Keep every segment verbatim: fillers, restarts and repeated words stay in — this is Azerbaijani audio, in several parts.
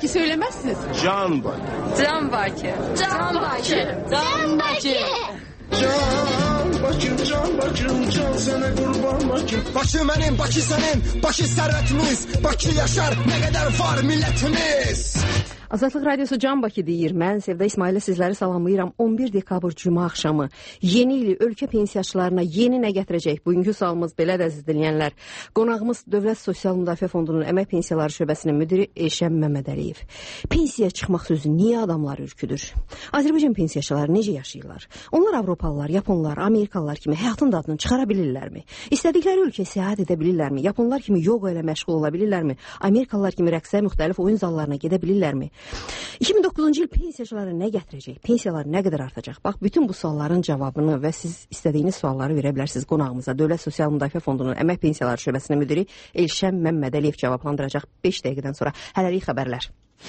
Baki söylemezsiniz. Can Baki. Can Baki. Can Baki. Can Baki. Can Bakım, can Bakım, can sana kurban Bakım. Bakı benim, Bakı senin, Bakı servetimiz, Bakı yaşar, ne kadar var milletimiz. Azadlıq Radiosu Can Bakı deyir. Mən Sevda İsmailə sizləri salamlayıram. on bir dekabr Cuma axşamı yeni ili ölkə pensiyaçılarına yeni nə gətirəcək? Bugünkü sualımız belədir əziz dinləyənlər. Qonağımız Dövlət Sosial Müdafiə Fondunun Əmək Pensiyaları Şöbəsinin müdiri Elşən Məmmədəliyev. Pensiya çıxmaq sözü niyə adamları ürküdür? Azərbaycan pensiyaçıları necə yaşayırlar? Onlar Avropalılar, Yaponlar, Amerikalılar kimi həyatın dadını çıxara bilirlərmi? İstədikləri ölkəyə səyahət edə bilirlərmi? Yaponlar kimi yoga ilə məşğul ola bilirlərmi? Amerikalılar kimi rəqsə, müxtəlif oyun zallarına gedə bilirlərmi? iki min doqquzuncu il pensiyaçılara nə gətirəcək? Pensiyalar nə qədər artacaq? Bax, bütün bu sualların cavabını və siz istədiyiniz sualları verə bilərsiniz qonağımıza. Dövlət Sosial Müdafiə Fondunun Əmək Pensiyaları Şöbəsinin müdiri Elşən Məmmədəliyev cavablandıracaq beş dəqiqədən sonra. Hələlik xəbərlər.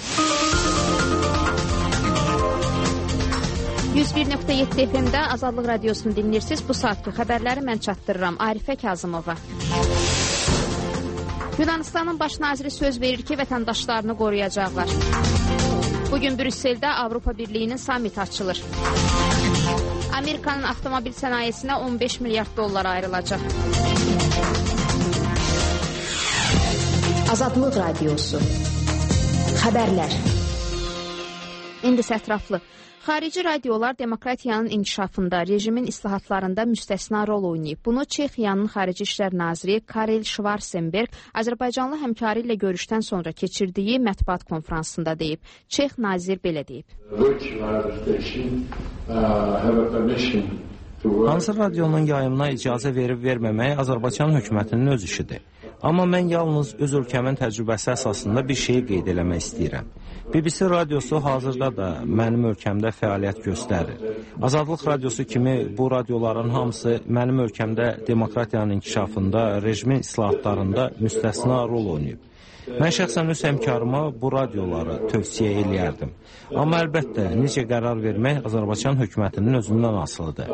yüz bir nöqtə yeddi F M-də Azadlıq Radiosunu dinləyirsiniz. Bu saatki xəbərləri mən çatdırıram. Arifə Kazımova. Yunanistanın baş naziri söz verir ki, vətəndaşlarını qoruyacaqlar. Bugün Brüsseldə Avropa Birliyinin samiti açılır. Amerikanın avtomobil sənayesinə on beş milyard dollar ayrılacaq. Azadlıq Radiosu. Xəbərlər. İndi ətraflı. Xarici radiolar demokratiyanın inkişafında, rejimin islahatlarında müstəsna rol oynayıb. Bunu Çexiyanın Xarici İşlər Naziri Karel Schwarzenberg Azərbaycanlı həmkarı ilə görüşdən sonra keçirdiyi mətbuat konfransında deyib. Çex nazir belə deyib. Hansı radionun yayımına icazə verib verməmək Azərbaycan hökumətinin öz işidir. Amma mən yalnız öz ölkəmin təcrübəsi əsasında bir şey qeyd eləmək istəyirəm. B B C radiosu hazırda da mənim ölkəmdə fəaliyyət göstərir. Azadlıq radiosu kimi bu radioların hamısı mənim ölkəmdə demokratiyanın inkişafında, rejimin islahatlarında müstəsna rol oynayıb. Mən şəxsən öz həmkarıma bu radioları tövsiyə eləyərdim. Amma əlbəttə, necə qərar vermək Azərbaycan hökumətinin özündən asılıdır.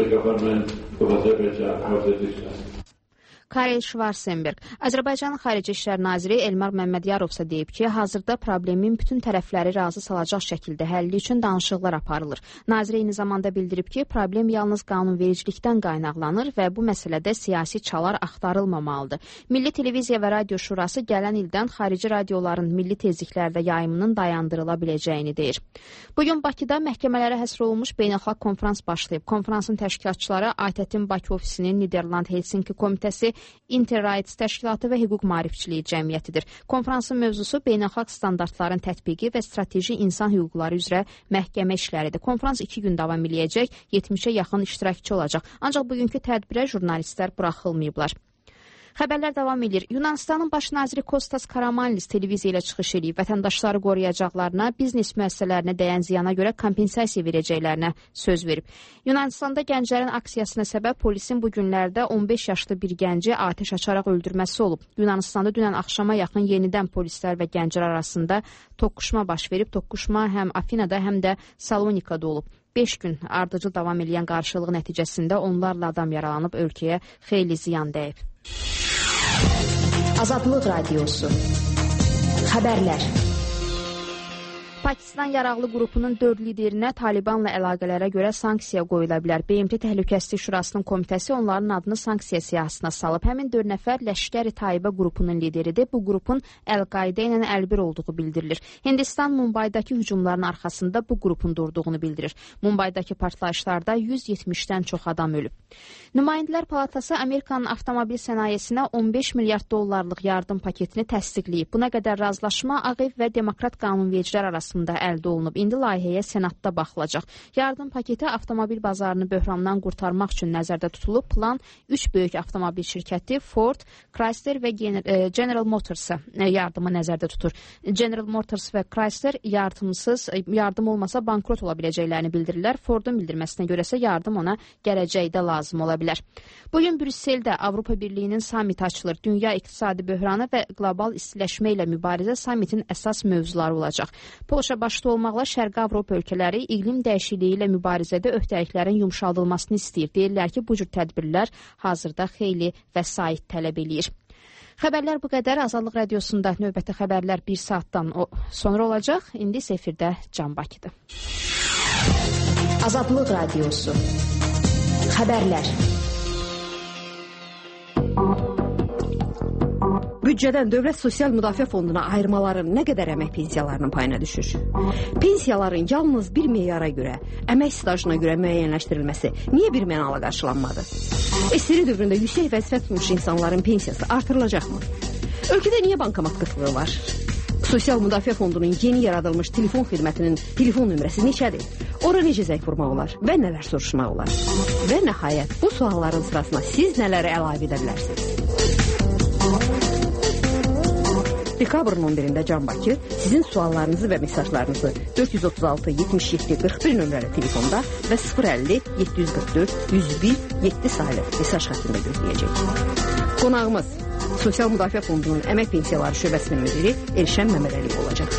Karel Schwarzenberg. Azərbaycanın Xarici İşlər Naziri Elmar Məmmədiyarov isə deyib ki, hazırda problemin bütün tərəfləri razı salacaq şəkildə həlli üçün danışıqlar aparılır. Nazir eyni zamanda bildirib ki, problem yalnız qanunvericilikdən qaynaqlanır və bu məsələdə siyasi çalar axtarılmamalıdır. Milli Televiziya və Radio Şurası gələn ildən xarici radioların milli tezliklərdə yayımının dayandırıla biləcəyini deyir. Bugün Bakıda məhkəmələrə həsr olunmuş beynəlxalq konfrans başlayıb. Konfransın təşkilatçıları A T T-in Bakı ofisinin Niderland Helsinki komitəsi, Interrights təşkilatı və hüquq maarifçiliyi cəmiyyətidir. Konfransın mövzusu beynəlxalq standartların tətbiqi və strateji insan hüquqları üzrə məhkəmə işləridir. Konfrans iki gün davam eləyəcək, yetmişə yaxın iştirakçı olacaq. Ancaq bugünkü tədbirə jurnalistlər buraxılmayıblar. Xəbərlər davam edir. Yunanistanın baş naziri Kostas Karamanlis televiziya ilə çıxış edib. Vətəndaşları qoruyacaqlarına, biznes müəssisələrinə dəyən ziyana görə kompensasiya verəcəklərinə söz verib. Yunanistanda gənclərin aksiyasına səbəb polisin bu günlərdə on beş yaşlı bir gənci atəş açaraq öldürməsi olub. Yunanistanda dünən axşama yaxın yenidən polislər və gənclər arasında toqquşma baş verib. Toqquşma həm Afinada, həm də Salonikada olub. beş gün ardıcıl davam edən qarşılıq nəticəsində onlarla adam yaralanıb, ölkəyə xeyli ziyan dəyib. Azadlıq Radiosu. Xəbərlər. Pakistan yaraqlı qrupunun dörd liderinə Talibanla əlaqələrə görə sanksiya qoyula bilər. B M T Təhlükəsizlik Şurasının komitəsi onların adını sanksiya siyahısına salıb. Həmin dörd nəfər Ləşkər-i Taibə qrupunun lideridir. Bu qrupun Əl-Qaidə ilə əlbir olduğu bildirilir. Hindistan Mumbaydakı hücumların arxasında bu qrupun durduğunu bildirir. Mumbaydakı partlayışlarda yüz yetmişdən çox adam ölüb. Nümayəndələr Palatası Amerikanın avtomobil sənayesinə on beş milyard dollarlıq yardım paketini təsdiqləyib. Buna qədər razılaşma Ağ Ev və Demokrat qanunvericilər arasında əldə olunub. İndi layihəyə Senatda baxılacaq. Yardım paketi avtomobil bazarını böhrandan qurtarmaq üçün nəzərdə tutulub. Plan üç böyük avtomobil şirkəti Ford, Chrysler və General Motors yardımı nəzərdə tutur. General Motors və Chrysler yardımsız, yardım olmasa bankrot ola biləcəklərini bildirirlər. Fordun bildirməsinə görəsə yardım ona gələcəkdə lazım ola bilər. Bugün Brüsseldə Avropa Birliyinin samiti açılır. Dünya iqtisadi böhranı və qlobal istiləşmə ilə mübarizə samitin əsas mövzuları olacaq. Polşa başda olmaqla Şərqi Avropa ölkələri iqlim dəyişikliyi ilə mübarizədə öhdəliklərin yumşaldılmasını istəyir. Deyirlər ki, bu cür tədbirlər hazırda xeyli vəsait tələb eləyir. Xəbərlər bu qədər. Azadlıq Radiosunda növbəti xəbərlər bir saatdan sonra olacaq. İndi isə efirdə Can Bakıdır. Azadlıq Radiosu. Xəbərlər. Büdcədən Dövlət Sosial Müdafiə Fonduna ayırmaların nə qədər əmək pensiyalarının payına düşür? Pensiyaların yalnız bir meyara görə, əmək stajına görə müəyyənləşdirilməsi niyə bir mənalı qarşılanmadı? S-R dövründə yüksək vəzifə tutmuş insanların pensiyası artırılacaqmı? Ölkədə niyə bankomat qıtlığı var? Sosial Müdafiə Fondunun yeni yaradılmış telefon xidmətinin telefon nömrəsi neçədir? Ora necə zəng vurmaq olar və nələr soruşmaq olar? Və nəhayət bu sualların sırasına siz nələri əlavə edə bilərsiniz? Dekabrın on birində Can Bakı sizin suallarınızı və mesajlarınızı dörd yüz otuz altı yetmiş yeddi qırx bir nömrəli telefonda və sıfır əlli yeddi yüz qırx dörd yüz bir yeddi sayılı mesaj xəttində gözləyəcək. Qonağımız Sosial Müdafiə Fondunun Əmək Pensiyaları Şöbəsinin müdiri Elşən Məmmədəliyev olacaq.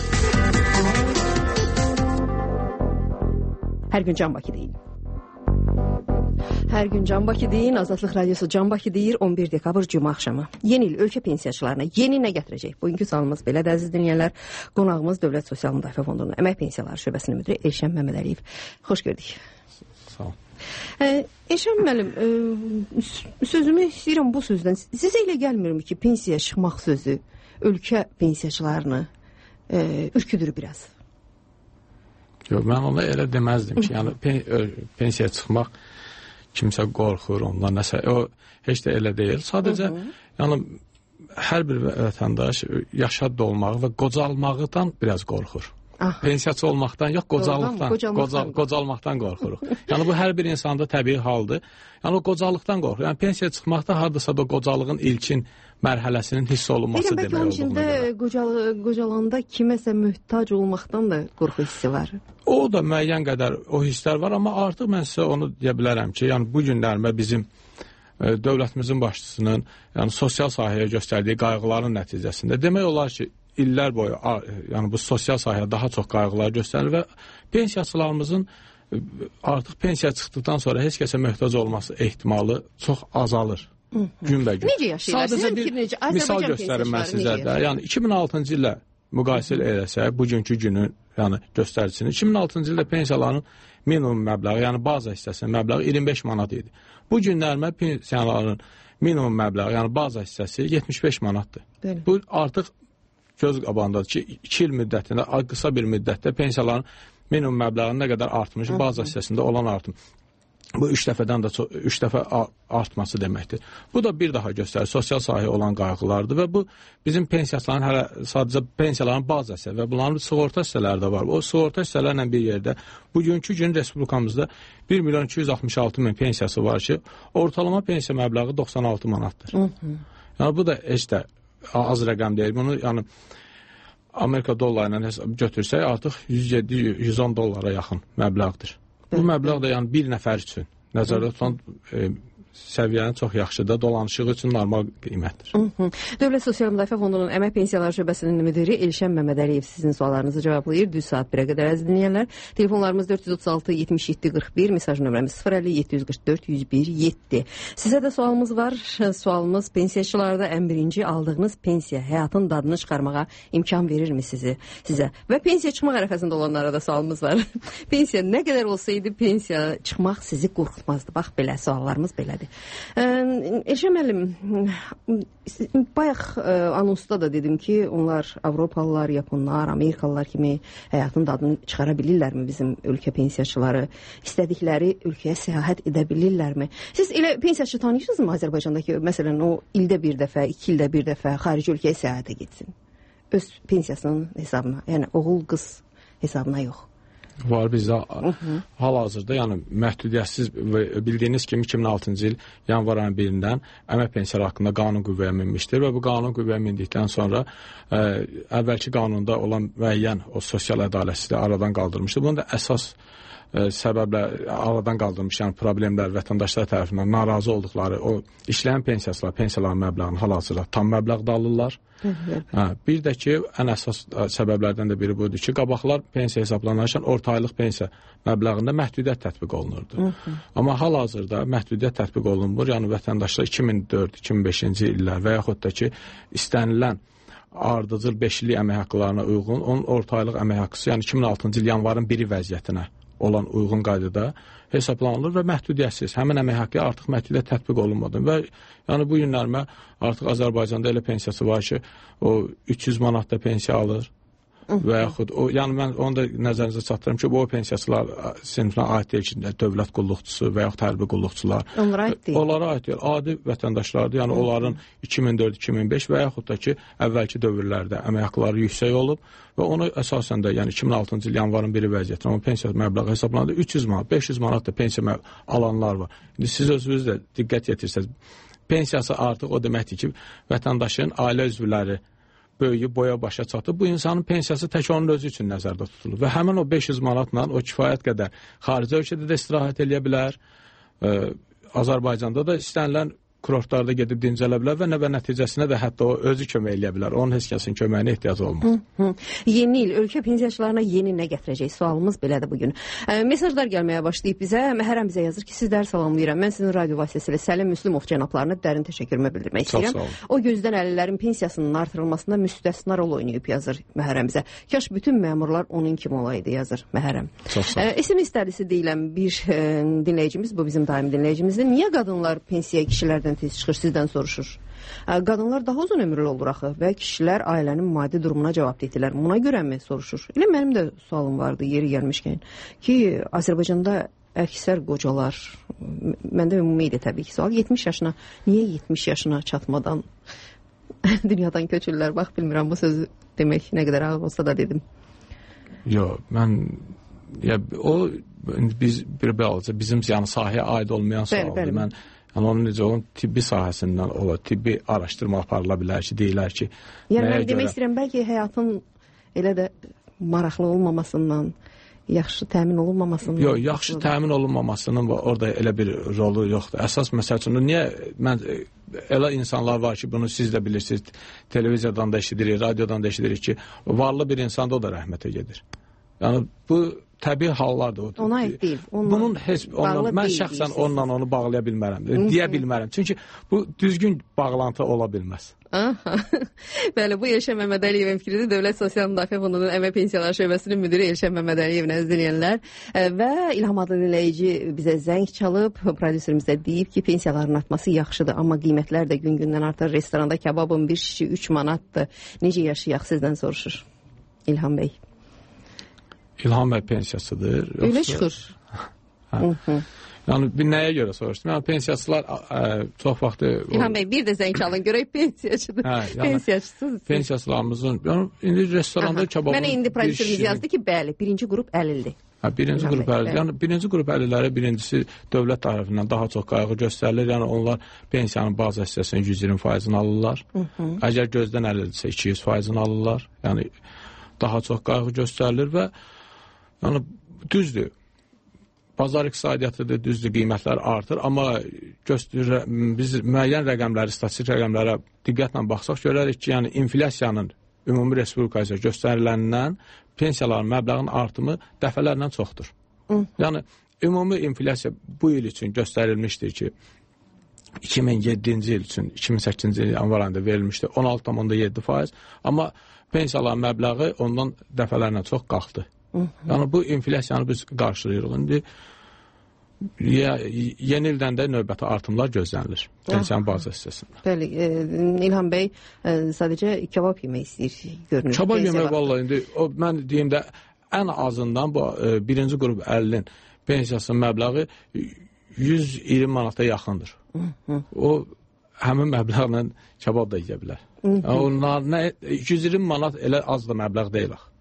Hər gün Can Bakı deyin. Hər gün Can Bakı deyin. Azadlıq Radiosu Can Bakı deyir. on bir dekabr Cümə axşamı. Yeni il ölkə pensiyaçılarına yeni nə gətirəcək? Bugünkü sualımız belədir, əziz dinləyənlər. Qonağımız Dövlət Sosial Müdafiə Fondunun Əmək Pensiyaları Şöbəsinin müdiri Elşən Məmmədəliyev. Xoş gördük. Sağ olun. Ee, Elşən müəllim, e, sözümü istəyirəm bu sözdən. Sizə elə gəlmirmi ki, pensiya çıxmaq sözü ölkə pensiyaçılarını e, ürküdür biraz? Yox, mən ona elə deməzdim ki, yəni pen, pensiya çıxmaq kimsə qorxur, onlar nəsə, o heç də elə deyil. Sadəcə, hı -hı. yəni hər bir vətəndaş yaşad olmağı və qocalmaqdan biraz qorxur. Aha. Pensiyaçı olmaqdan, yox, qocalıqdan, qocalmaqdan, qocalmaqdan qorxuruq. Yəni bu hər bir insanda təbii haldır. Yəni o qocalıqdan qorxur. Yəni pensiya çıxmaqda hardasa da qocalığın ilkin mərhələsinin hiss olunması demək olduğunu. Bəlkə onun içində qocal, qocalanda kiməsə möhtac olmaqdan da qorxu hissi var. O da müəyyən qədər o hisslər var, amma artıq mən sizə onu deyə bilərəm ki, yəni bu günlərdə bizim e, dövlətimizin başçısının yəni sosial sahəyə göstərdiyi qayğıların nəticəsində demək olar ki, illər boyu yəni bu sosial sahəyə daha çox qayğılar göstərilir və pensiyaçılarımızın artıq pensiya çıxdıqdan sonra heç kəsə möhtac olması ehtimalı çox azalır. Günbəgün. Necə yaşayırlar? Sadəcə bir necə? Misal göstərim mən sizə də. Yəni iki min altıncı illə müqayisə eləsək, bugünkü günün yəni göstəricisini, iki min altıncı ildə pensiyaların minimum məbləği, yəni baza hissəsinin məbləği iyirmi beş manat idi. Bu günlərdə pensiyaların minimum məbləği, yəni baza hissəsi yetmiş beş manatdır. Bəli. Bu artıq göz qabağındadır ki, iki il müddətində, qısa bir müddətdə pensiyaların minimum məbləğinin nə qədər artmış, baza hissəsində olan artım. Bu üç dəfədən də çox, üç dəfə artması deməkdir. Bu da bir daha göstərir, sosial sahəyə olan qayğılardır və bu bizim pensiyaçıların hələ sadəcə pensiyaların baza hissə və bunların sığorta hissələri də var. O sığorta hissələrlə bir yerdə bugünkü gün respublikamızda bir milyon iki yüz altmış altı min pensiyası var ki, ortalama pensiya məbləği doxsan altı manatdır. Hı -hı. Yəni bu da heç də az rəqəm deyil. Bunu yəni Amerika dolları ilə götürsək artıq yüz yeddi yüz on dollara yaxın məbləğdir. Bu məbləğ də yəni bir nəfər üçün nəzərdə tutan e, səviyyənin çox yaxşıdır, dolanışığı üçün normal qiymətdir. Hı -hı. Dövlət Sosial Müdafiə Fondunun Əmək Pensiyaları Şöbəsinin müdiri Elşən Məmmədəliyev sizin suallarınızı cavablayır. Düz saat birə qədər əziz dinləyənlər. Telefonlarımız dörd yüz otuz altı yetmiş yeddi qırx bir, mesaj nömrəmiz sıfır əlli yeddi yüz qırx dörd yüz bir yeddi. Sizə də sualımız var. Sualımız pensiyaçılarda ən birinci aldığınız pensiya həyatın dadını çıxarmağa imkan verirmi sizi, sizə? Və pensiya çıxmaq ərəfəsində olanlara da sualımız var. Pensiya nə qədər olsaydı pensiya çıxmaq sizi qorxutmazdı. Bax belə suallarımız belədir. Elşən müəllim, bayaq anonsda da dedim ki, onlar Avropalılar, Yaponlar, Amerikalılar kimi həyatın dadını çıxara bilirlərmi bizim ölkə pensiyaçıları? İstədikləri ölkəyə səyahət edə bilirlərmi? Siz elə pensiyaçı tanıyırsınızmı Azərbaycandakı, məsələn, o ildə bir dəfə, iki ildə bir dəfə xarici ölkəyə səyahətə getsin? Öz pensiyasının hesabına, yəni oğul, qız hesabına yox. Var bizdə hal-hazırda, yəni məhdudiyyətsiz bildiyiniz kimi iki min altıncı il yanvar ayının birindən əmək pensiyaları haqqında qanun qüvvəyə minmişdir və bu qanun qüvvəyə mindikdən sonra ə, əvvəlki qanunda olan müəyyən o sosial ədalətsizliyi aradan qaldırmışdır. Bunun da əsas ə, səbəblər, aradan qaldırmış, yəni problemlər vətəndaşlar tərəfindən narazı olduqları o işləyən pensiyasılar, pensiyaların məbləğini hal-hazırda tam məbləğdə alırlar. Hə, bir də ki, ən əsas səbəblərdən də biri budur ki, qabaqlar pensiya hesablanarkən orta aylıq pensiya məbləğində məhdudiyyət tətbiq olunurdu. Hı -hı. Amma hal-hazırda məhdudiyyət tətbiq olunmur. Yəni vətəndaşlar iki min dörd iki min beşinci illər və yaxud da ki, istənilən ardıcıl beş illik əmək haqqlarına uyğun, onun orta aylıq əmək haqqısı, yəni iki min altıncı il yanvarın biri vəziyyətinə olan uyğun qaydada hesablanılır və məhdudiyyətsiz. Həmin əmək haqqı artıq məhdudiyyət tətbiq olunmadı. Və yəni bu günlərmə artıq Azərbaycanda elə pensiyası var ki, o üç yüz manat da pensiya alır. Və yaxud o, yəni mən onu da nəzərinizə çatdırım ki, bu o pensiyasılar sinfinə aid deyil ki, dövlət qulluqçusu və yaxud hərbi qulluqçular. Onlara aid deyil. Onlara aid deyil. Adi vətəndaşlardır. Yəni onların iki min dörd iki min beş və yaxud da ki, əvvəlki dövrlərdə əmək haqqları yüksək olub və onu əsasən də yəni iki min altıncı il yanvarın biri vəziyyətinə onun pensiya məbləği hesablandı. üç yüz manat, beş yüz manat da pensiya alanlar var. İndi siz özünüz də diqqət yetirsəz, pensiyası artıq o deməkdir ki, vətəndaşın ailə üzvləri böyüyüb boya başa çatıb, bu insanın pensiyası tək onun özü üçün nəzərdə tutulur. Və həmin o beş yüz manatla o kifayət qədər xarici ölkədə də istirahət edə bilər, ə, Azərbaycanda da istənilən kurortlarda gedib dincələ bilər və nəvə nəticəsində də hətta o özü kömək eləyə bilər. Onun heç kəsin köməyinə ehtiyacı olmaz. Hı -hı. Yeni il ölkə pensiyaçılarına yeni nə gətirəcək? Sualımız belədir bugün. E, mesajlar gəlməyə başlayıb bizə. Məhərrəm bizə yazır ki, sizləri salamlayıram. Mən sizin radio vasitəsilə Səlim Müslümov cənablarına dərin təşəkkürümü bildirmək istəyirəm. O gözdən əlillərin pensiyasının artırılmasında müstəsna rol oynayıb yazır Məhərrəm bizə. Kaş bütün məmurlar onun kimi olaydı yazır Məhərrəm. E, S M S dəlisi deyilən bir e, dinləyicimiz, bu bizim daimi dinləyicimizdir. Niyə qadınlar pensiyaya kişilərdən tez çıxır, sizdən soruşur. Qadınlar daha uzun ömürlü olur axı və kişilər ailənin maddi durumuna cavab deyirlər. Buna görəmi soruşur? Elə mənim də sualım vardı yeri gəlmişkən ki, Azərbaycanda əksər qocalar, məndə ümumi idi təbii ki, sual yetmiş yaşına, niyə yetmiş yaşına çatmadan dünyadan köçürlər? Bax, bilmirəm bu sözü demək nə qədər ağır olsa da dedim. Yox, mən ya, o biz bir bəlaca bizim yəni sahəyə aid olmayan sualdır. Mən yəni onun necə olun, tibbi sahəsindən olur, tibbi araşdırma aparıla bilər ki, deyilər ki... Yəni, mən demək istəyirəm, bəlkə həyatın elə də maraqlı olmamasından, yaxşı təmin olunmamasından... Yox, yaxşı təmin olunmamasının orada elə bir rolu yoxdur. Əsas məsəl üçün, niyə mən... Elə insanlar var ki, bunu siz də bilirsiniz, televiziyadan da eşidirik, radiodan da eşidirik ki, varlı bir insan da o da rəhmətə gedir. Yəni, bu... Təbii hallardır o. Ona aid deyil. Bunun heç onunla mən şəxsən onunla onu bağlaya bilmərəm, deyə bilmərəm. Çünki bu düzgün bağlantı ola bilməz. Aha. Bəli, bu Elşən Məmmədəliyevin fikridir. Dövlət Sosial Müdafiə Fondunun Əmək Pensiyaları şöbəsinin müdiri Elşən Məmmədəliyevin əziz dinləyənlər və İlham adlı dinləyici bizə zəng çalıb, prodüserimiz də deyib ki, pensiyaların artması yaxşıdır, amma qiymətlər də gün-gündən artır. Restoranda kababın bir şişi üç manatdır. Necə yaşayaq sizdən soruşur İlham bəy. İlham bəy pensiyasıdır. Öyle çıxır. Hə. Yəni, bir nəyə görə soruşdum? Yəni, pensiyasılar ə, çox vaxtı... İlham bəy, bir də zəng çalın, görək pensiyaçıdır. Hə, yəni, pensiyacısınız. Pensiyasılarımızın... Yəni, indi restoranda kababın... Mənə indi prodüserimiz yazdı ki, bəli, birinci qrup əlildir. Hə, birinci qrup əlildir. Yəni, birinci qrup əlilləri birincisi dövlət tərəfindən daha çox qayğı göstərilir. Yəni, onlar pensiyanın bazı hissəsinin yüz iyirmi faizini alırlar. Hı -hı. Əgər gözdən əlildirsə iki yüz faizini alırlar. Yəni, daha çox qayğı göstərilir və yəni, düzdür, bazar iqtisadiyyatıdır, düzdür, qiymətlər artır, amma göstərir, biz müəyyən rəqəmləri, statistik rəqəmlərə diqqətlə baxsaq, görərik ki, yəni inflyasiyanın ümumi respublikaya göstəriləndən pensiyaların məbləğinin artımı dəfələrlə çoxdur. Hı. Yəni, ümumi inflyasiya bu il üçün göstərilmişdir ki, iki min yeddinci il üçün, iki min səkkizinci il yanvar ayında verilmişdir, on altı tam yeddi faiz, amma pensiyaların məbləği ondan dəfələrlə çox qalxdı. Hı -hı. Yəni, bu inflyasiyanı biz qarşılayırıq. İndi ya, yeni ildən də növbəti artımlar gözlənilir pensiyanın bazı hissəsində. Bəli, e, İlham bəy e, sadəcə kebab yemək istəyir, görünür. Kebab yemək vallahi indi, o, mən deyim də, ən azından bu e, birinci qrup əlilin pensiyasının məbləği yüz iyirmi manata yaxındır. Hı -hı. O, həmin məbləğlə kebab da yeyə bilər. Yəni, onlar nə, yüz iyirmi manat elə az da məbləğ deyil.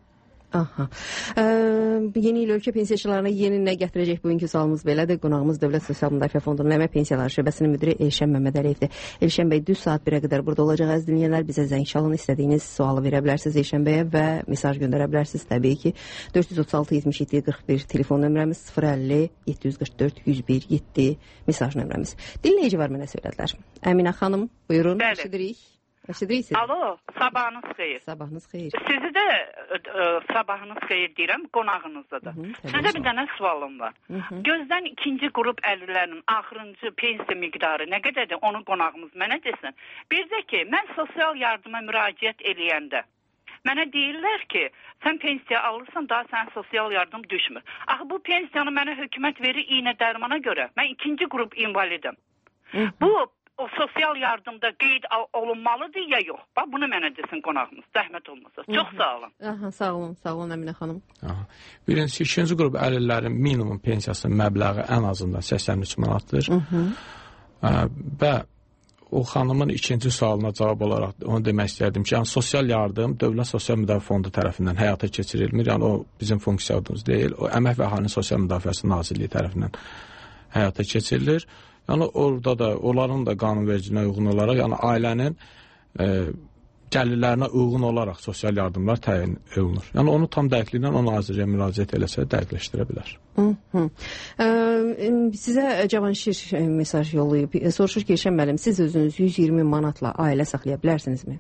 Aha. Ə, yeni il ölkə pensiyaçılarına yeni nə gətirəcək bugünkü sualımız belədir. Qonağımız Dövlət Sosial Müdafiə Fondunun Əmək Pensiyaları Şöbəsinin müdiri Elşən Məmmədəliyevdir. Elşən bəy, düz saat birə qədər burada olacaq əziz dinləyənlər. Bizə zəng çalın, istədiyiniz sualı verə bilərsiniz Elşən bəyə və mesaj göndərə bilərsiniz. Təbii ki, dörd yüz otuz altı yetmiş yeddi qırx bir telefon nömrəmiz, sıfır əlli yeddi yüz qırx dörd yüz bir yeddi mesaj nömrəmiz. Dinləyici var, mənə söylədilər. Əminə xanım, buyurun. Eşidirik. Eşidirik siz. Alo, sabahınız xeyir. Sabahınız xeyir. Sizi də ə, sabahınız xeyir deyirəm, qonağınızda da. Hı -hı, Sizə bir dənə sualım var. Hı -hı. Gözdən ikinci qrup əlillərinin axırıncı pensiya miqdarı nə qədərdir? Onu qonağımız mənə desin. Bir də ki, mən sosial yardıma müraciət eləyəndə mənə deyirlər ki, sən pensiya alırsan, daha sən sosial yardım düşmür. Axı bu pensiyanı mənə hökumət verir iynə dərmana görə. Mən ikinci qrup invalidim. Hı -hı. Bu o sosial yardımda qeyd olunmalıdır ya yox? Bax, bunu mənə desin qonağımız. Zəhmət olmasa. Çox sağ olun. Aha, sağ olun, sağ olun Əminə xanım. Aha. Birincisi, ikinci qrup əlillərin minimum pensiyasının məbləği ən azından səksən üç manatdır. Hı -hı. Ə, və o xanımın ikinci sualına cavab olaraq onu demək istərdim ki, yəni sosial yardım Dövlət Sosial Müdafiə Fondu tərəfindən həyata keçirilmir. Yəni o bizim funksiyamız deyil. O Əmək və Əhalinin Sosial Müdafiəsi Nazirliyi tərəfindən həyata keçirilir. Yəni orada da onların da qanunvericiliyinə uyğun olaraq, yəni ailənin e, gəlirlərinə uyğun olaraq sosial yardımlar təyin olunur. Yəni onu tam dəqiqliklə o nazirliyə müraciət eləsə dəqiqləşdirə bilər. Hı -hı. Ə, sizə Cavanşir mesaj yollayıb. Soruşur ki, Elşən müəllim, siz özünüz yüz iyirmi manatla ailə saxlaya bilərsinizmi?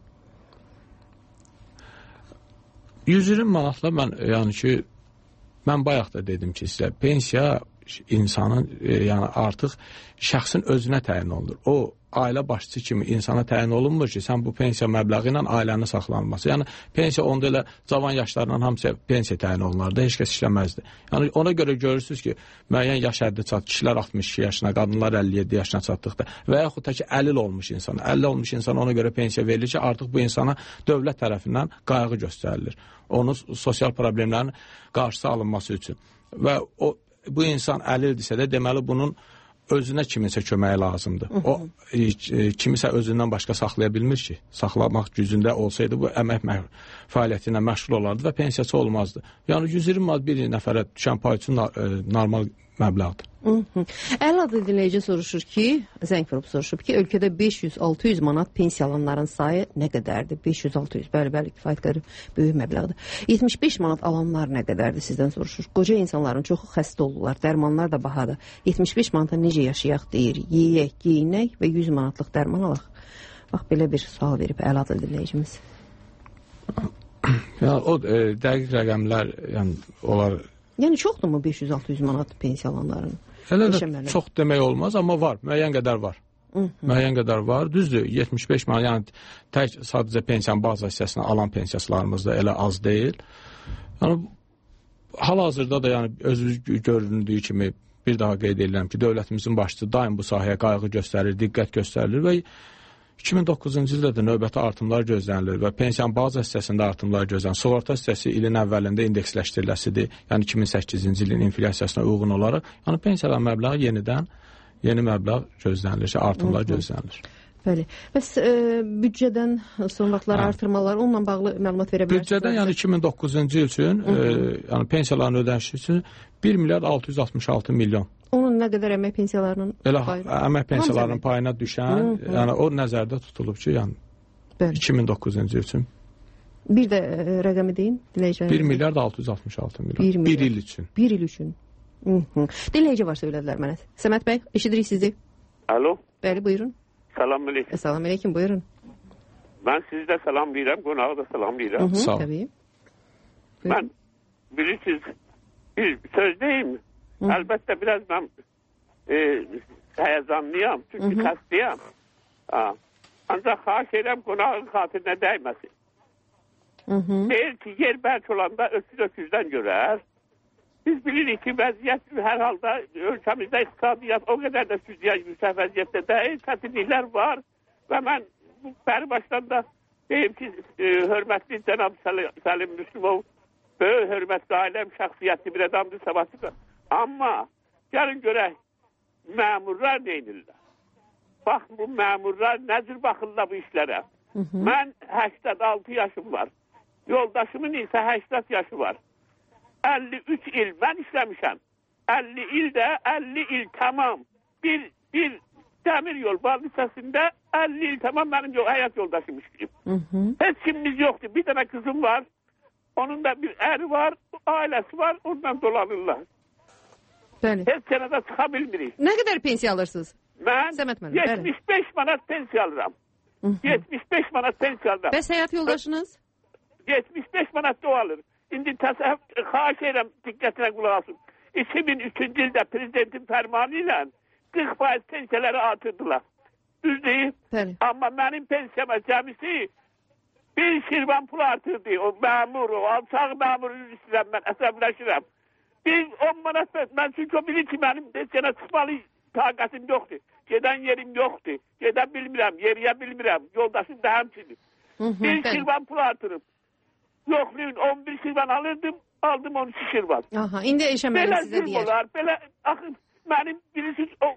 yüz iyirmi manatla mən, yəni ki, mən bayaq da dedim ki, sizə pensiya insanın e, yəni artıq şəxsin özünə təyin olunur. O ailə başçısı kimi insana təyin olunmur ki, sən bu pensiya məbləği ilə ailənin saxlanması. Yəni pensiya onda elə cavan yaşlarla hamısı pensiya təyin olunardı, heç kəs işləməzdi. Yəni ona görə görürsünüz ki, müəyyən yaş həddi çat, kişilər altmış iki yaşına, qadınlar əlli yeddi yaşına çatdıqda və yaxud da ki əlil olmuş insan, əlli olmuş insan ona görə pensiya verilir ki, artıq bu insana dövlət tərəfindən qayğı göstərilir. Onun sosial problemlərin qarşısı alınması üçün. Və o bu insan əlildirsə də deməli bunun özünə kiminsə köməyi lazımdır. Hı -hı. O e, kimisə özündən başqa saxlaya bilmir ki. Saxlamaq gücündə olsaydı bu əmək fəaliyyəti ilə məşğul olardı və pensiyaçı olmazdı. Yəni yüz iyirmi manat bir nəfərə düşən pay üçün e, normal məbləğdir. Əl adlı dinləyici soruşur ki, zəng vurub soruşub ki, ölkədə beş yüz altı yüz manat pensiyalanların sayı nə qədərdir? beş yüz altı yüz, bəli, bəli, kifayət qədər böyük məbləğdir. yetmiş beş manat alanlar nə qədərdir sizdən soruşur. Qoca insanların çoxu xəstə olurlar, dərmanlar da bahadır. yetmiş beş manata necə yaşayaq deyir, yeyək, geyinək və yüz manatlıq dərman alaq. Bax, belə bir sual verib əl adlı dinləyicimiz. Yəni, o e, dəqiq rəqəmlər yəni, onlar... Yəni, çoxdur mu beş yüz altı yüz manat pensiyalanların? Elə də çox demək olmaz, amma var, müəyyən qədər var. Hı -hı. Müəyyən qədər var. Düzdür, yetmiş beş manat, yəni tək sadəcə pensiyanın bazı hissəsini alan pensiyaçılarımız da elə az deyil. Yəni, hal-hazırda da yəni, özü göründüyü kimi bir daha qeyd edirəm ki, dövlətimizin başçısı daim bu sahəyə qayğı göstərir, diqqət göstərilir və iki min doqquzuncu ildə də növbəti artımlar gözlənilir və pensiyanın bazı hissəsində artımlar gözlənilir. Sığorta hissəsi ilin əvvəlində indeksləşdiriləsidir, yəni iki min səkkizinci ilin inflyasiyasına uyğun olaraq. Yəni pensiyaların məbləği yenidən, yeni məbləğ gözlənilir, artımlar gözlənilir. Bəli. Bəs e, büdcədən son vaxtlar hə. artırmalar, onunla bağlı məlumat verə bilərsiniz? Büdcədən yəni iki min doqquzuncu il üçün, e, yəni pensiyaların ödənişi üçün bir milyard altı yüz altmış altı milyon. Onun nə qədər əmək pensiyalarının Elə payı? Əmək pensiyalarının payına düşən, hı -hı. yəni o nəzərdə tutulub ki, yəni Bəli. iki min doqquzuncu il üçün. Bir də e, rəqəmi deyin, dinləyicilərə. bir milyard altı yüz altmış altı milyon. Bir, bir il üçün. Bir il üçün. Hı -hı. Dinləyici var söylədilər mənə. Səməd bəy, eşidirik sizi. Alo. Bəli, buyurun. Salam əleykum. Salam əleykum, buyurun. Mən sizdə salam verirəm, qonağı da salam verirəm. Sağ ol. Təbii. Mən bilirsiniz, bir söz deyim. Hı. Əlbəttə biraz mən e, həyəcanlıyam, çünki xəstəyəm. Ancaq xahiş edirəm qonağın xatirinə dəyməsin. Deyir ki, yer bərk olanda öküz öküzdən görər. Biz bilirik ki, vəziyyət hər halda ölkəmizdə iqtisadiyyat o qədər də yüksək vəziyyətdə deyil, çətinliklər var və mən bu bəri başdan da deyim ki, e, hörmətli cənab Səlim Müslümov böyük hörmətli ailəm şəxsiyyətli bir adamdır, sabahçıdır. Amma gəlin görək, məmurlar neynirlər? Bax, bu məmurlar nədir baxırlar bu işlərə? Hı -hı. Mən səksən altı yaşım var. Yoldaşımın isə səksən yaşı var. əlli üç il mən işləmişəm. əlli ildə əlli il tamam. Bir, bir dəmir yol vadisəsində əlli il tamam mənim yol, həyat yoldaşım işləyib. Heç kimimiz yoxdur. Bir dənə kızım var. Onun da bir əri var, ailəsi var. Ondan dolanırlar. Bəli. Heç sənədə çıxa bilmirik. Nə qədər pensiya alırsınız? Mən Səməd yetmiş beş manat pensiya alıram. yetmiş beş manat pensiya alıram. Bəs həyat yoldaşınız? yetmiş beş manat da o alır. İndi təsəvvür, xahiş edirəm diqqətinə qulaq asın. iki min üçüncü ildə prezidentin fərmanı ilə qırx faiz pensiyaları artırdılar. Düzdür? Bəli. Amma mənim pensiyama cəmisi bir şirvan pul artırdı. O məmur, o alçaq məmur istəyirəm mən, əsəbləşirəm. Bir on manat, mən çünki o bilir ki, mənim pensiyaına çıxmalı taqətim yoxdur. Gedən yerim yoxdur. Gedən bilmirəm, yeriyə bilmirəm. Yoldaşım da həmçidir. Bir şirvan pul artırıb. Yoxlayın, on bir şirvan alırdım, aldım on iki şirvan. Aha, indi eşəməliyim sizə deyər. Belə olar, belə, axı, mənim bilirsiniz, o,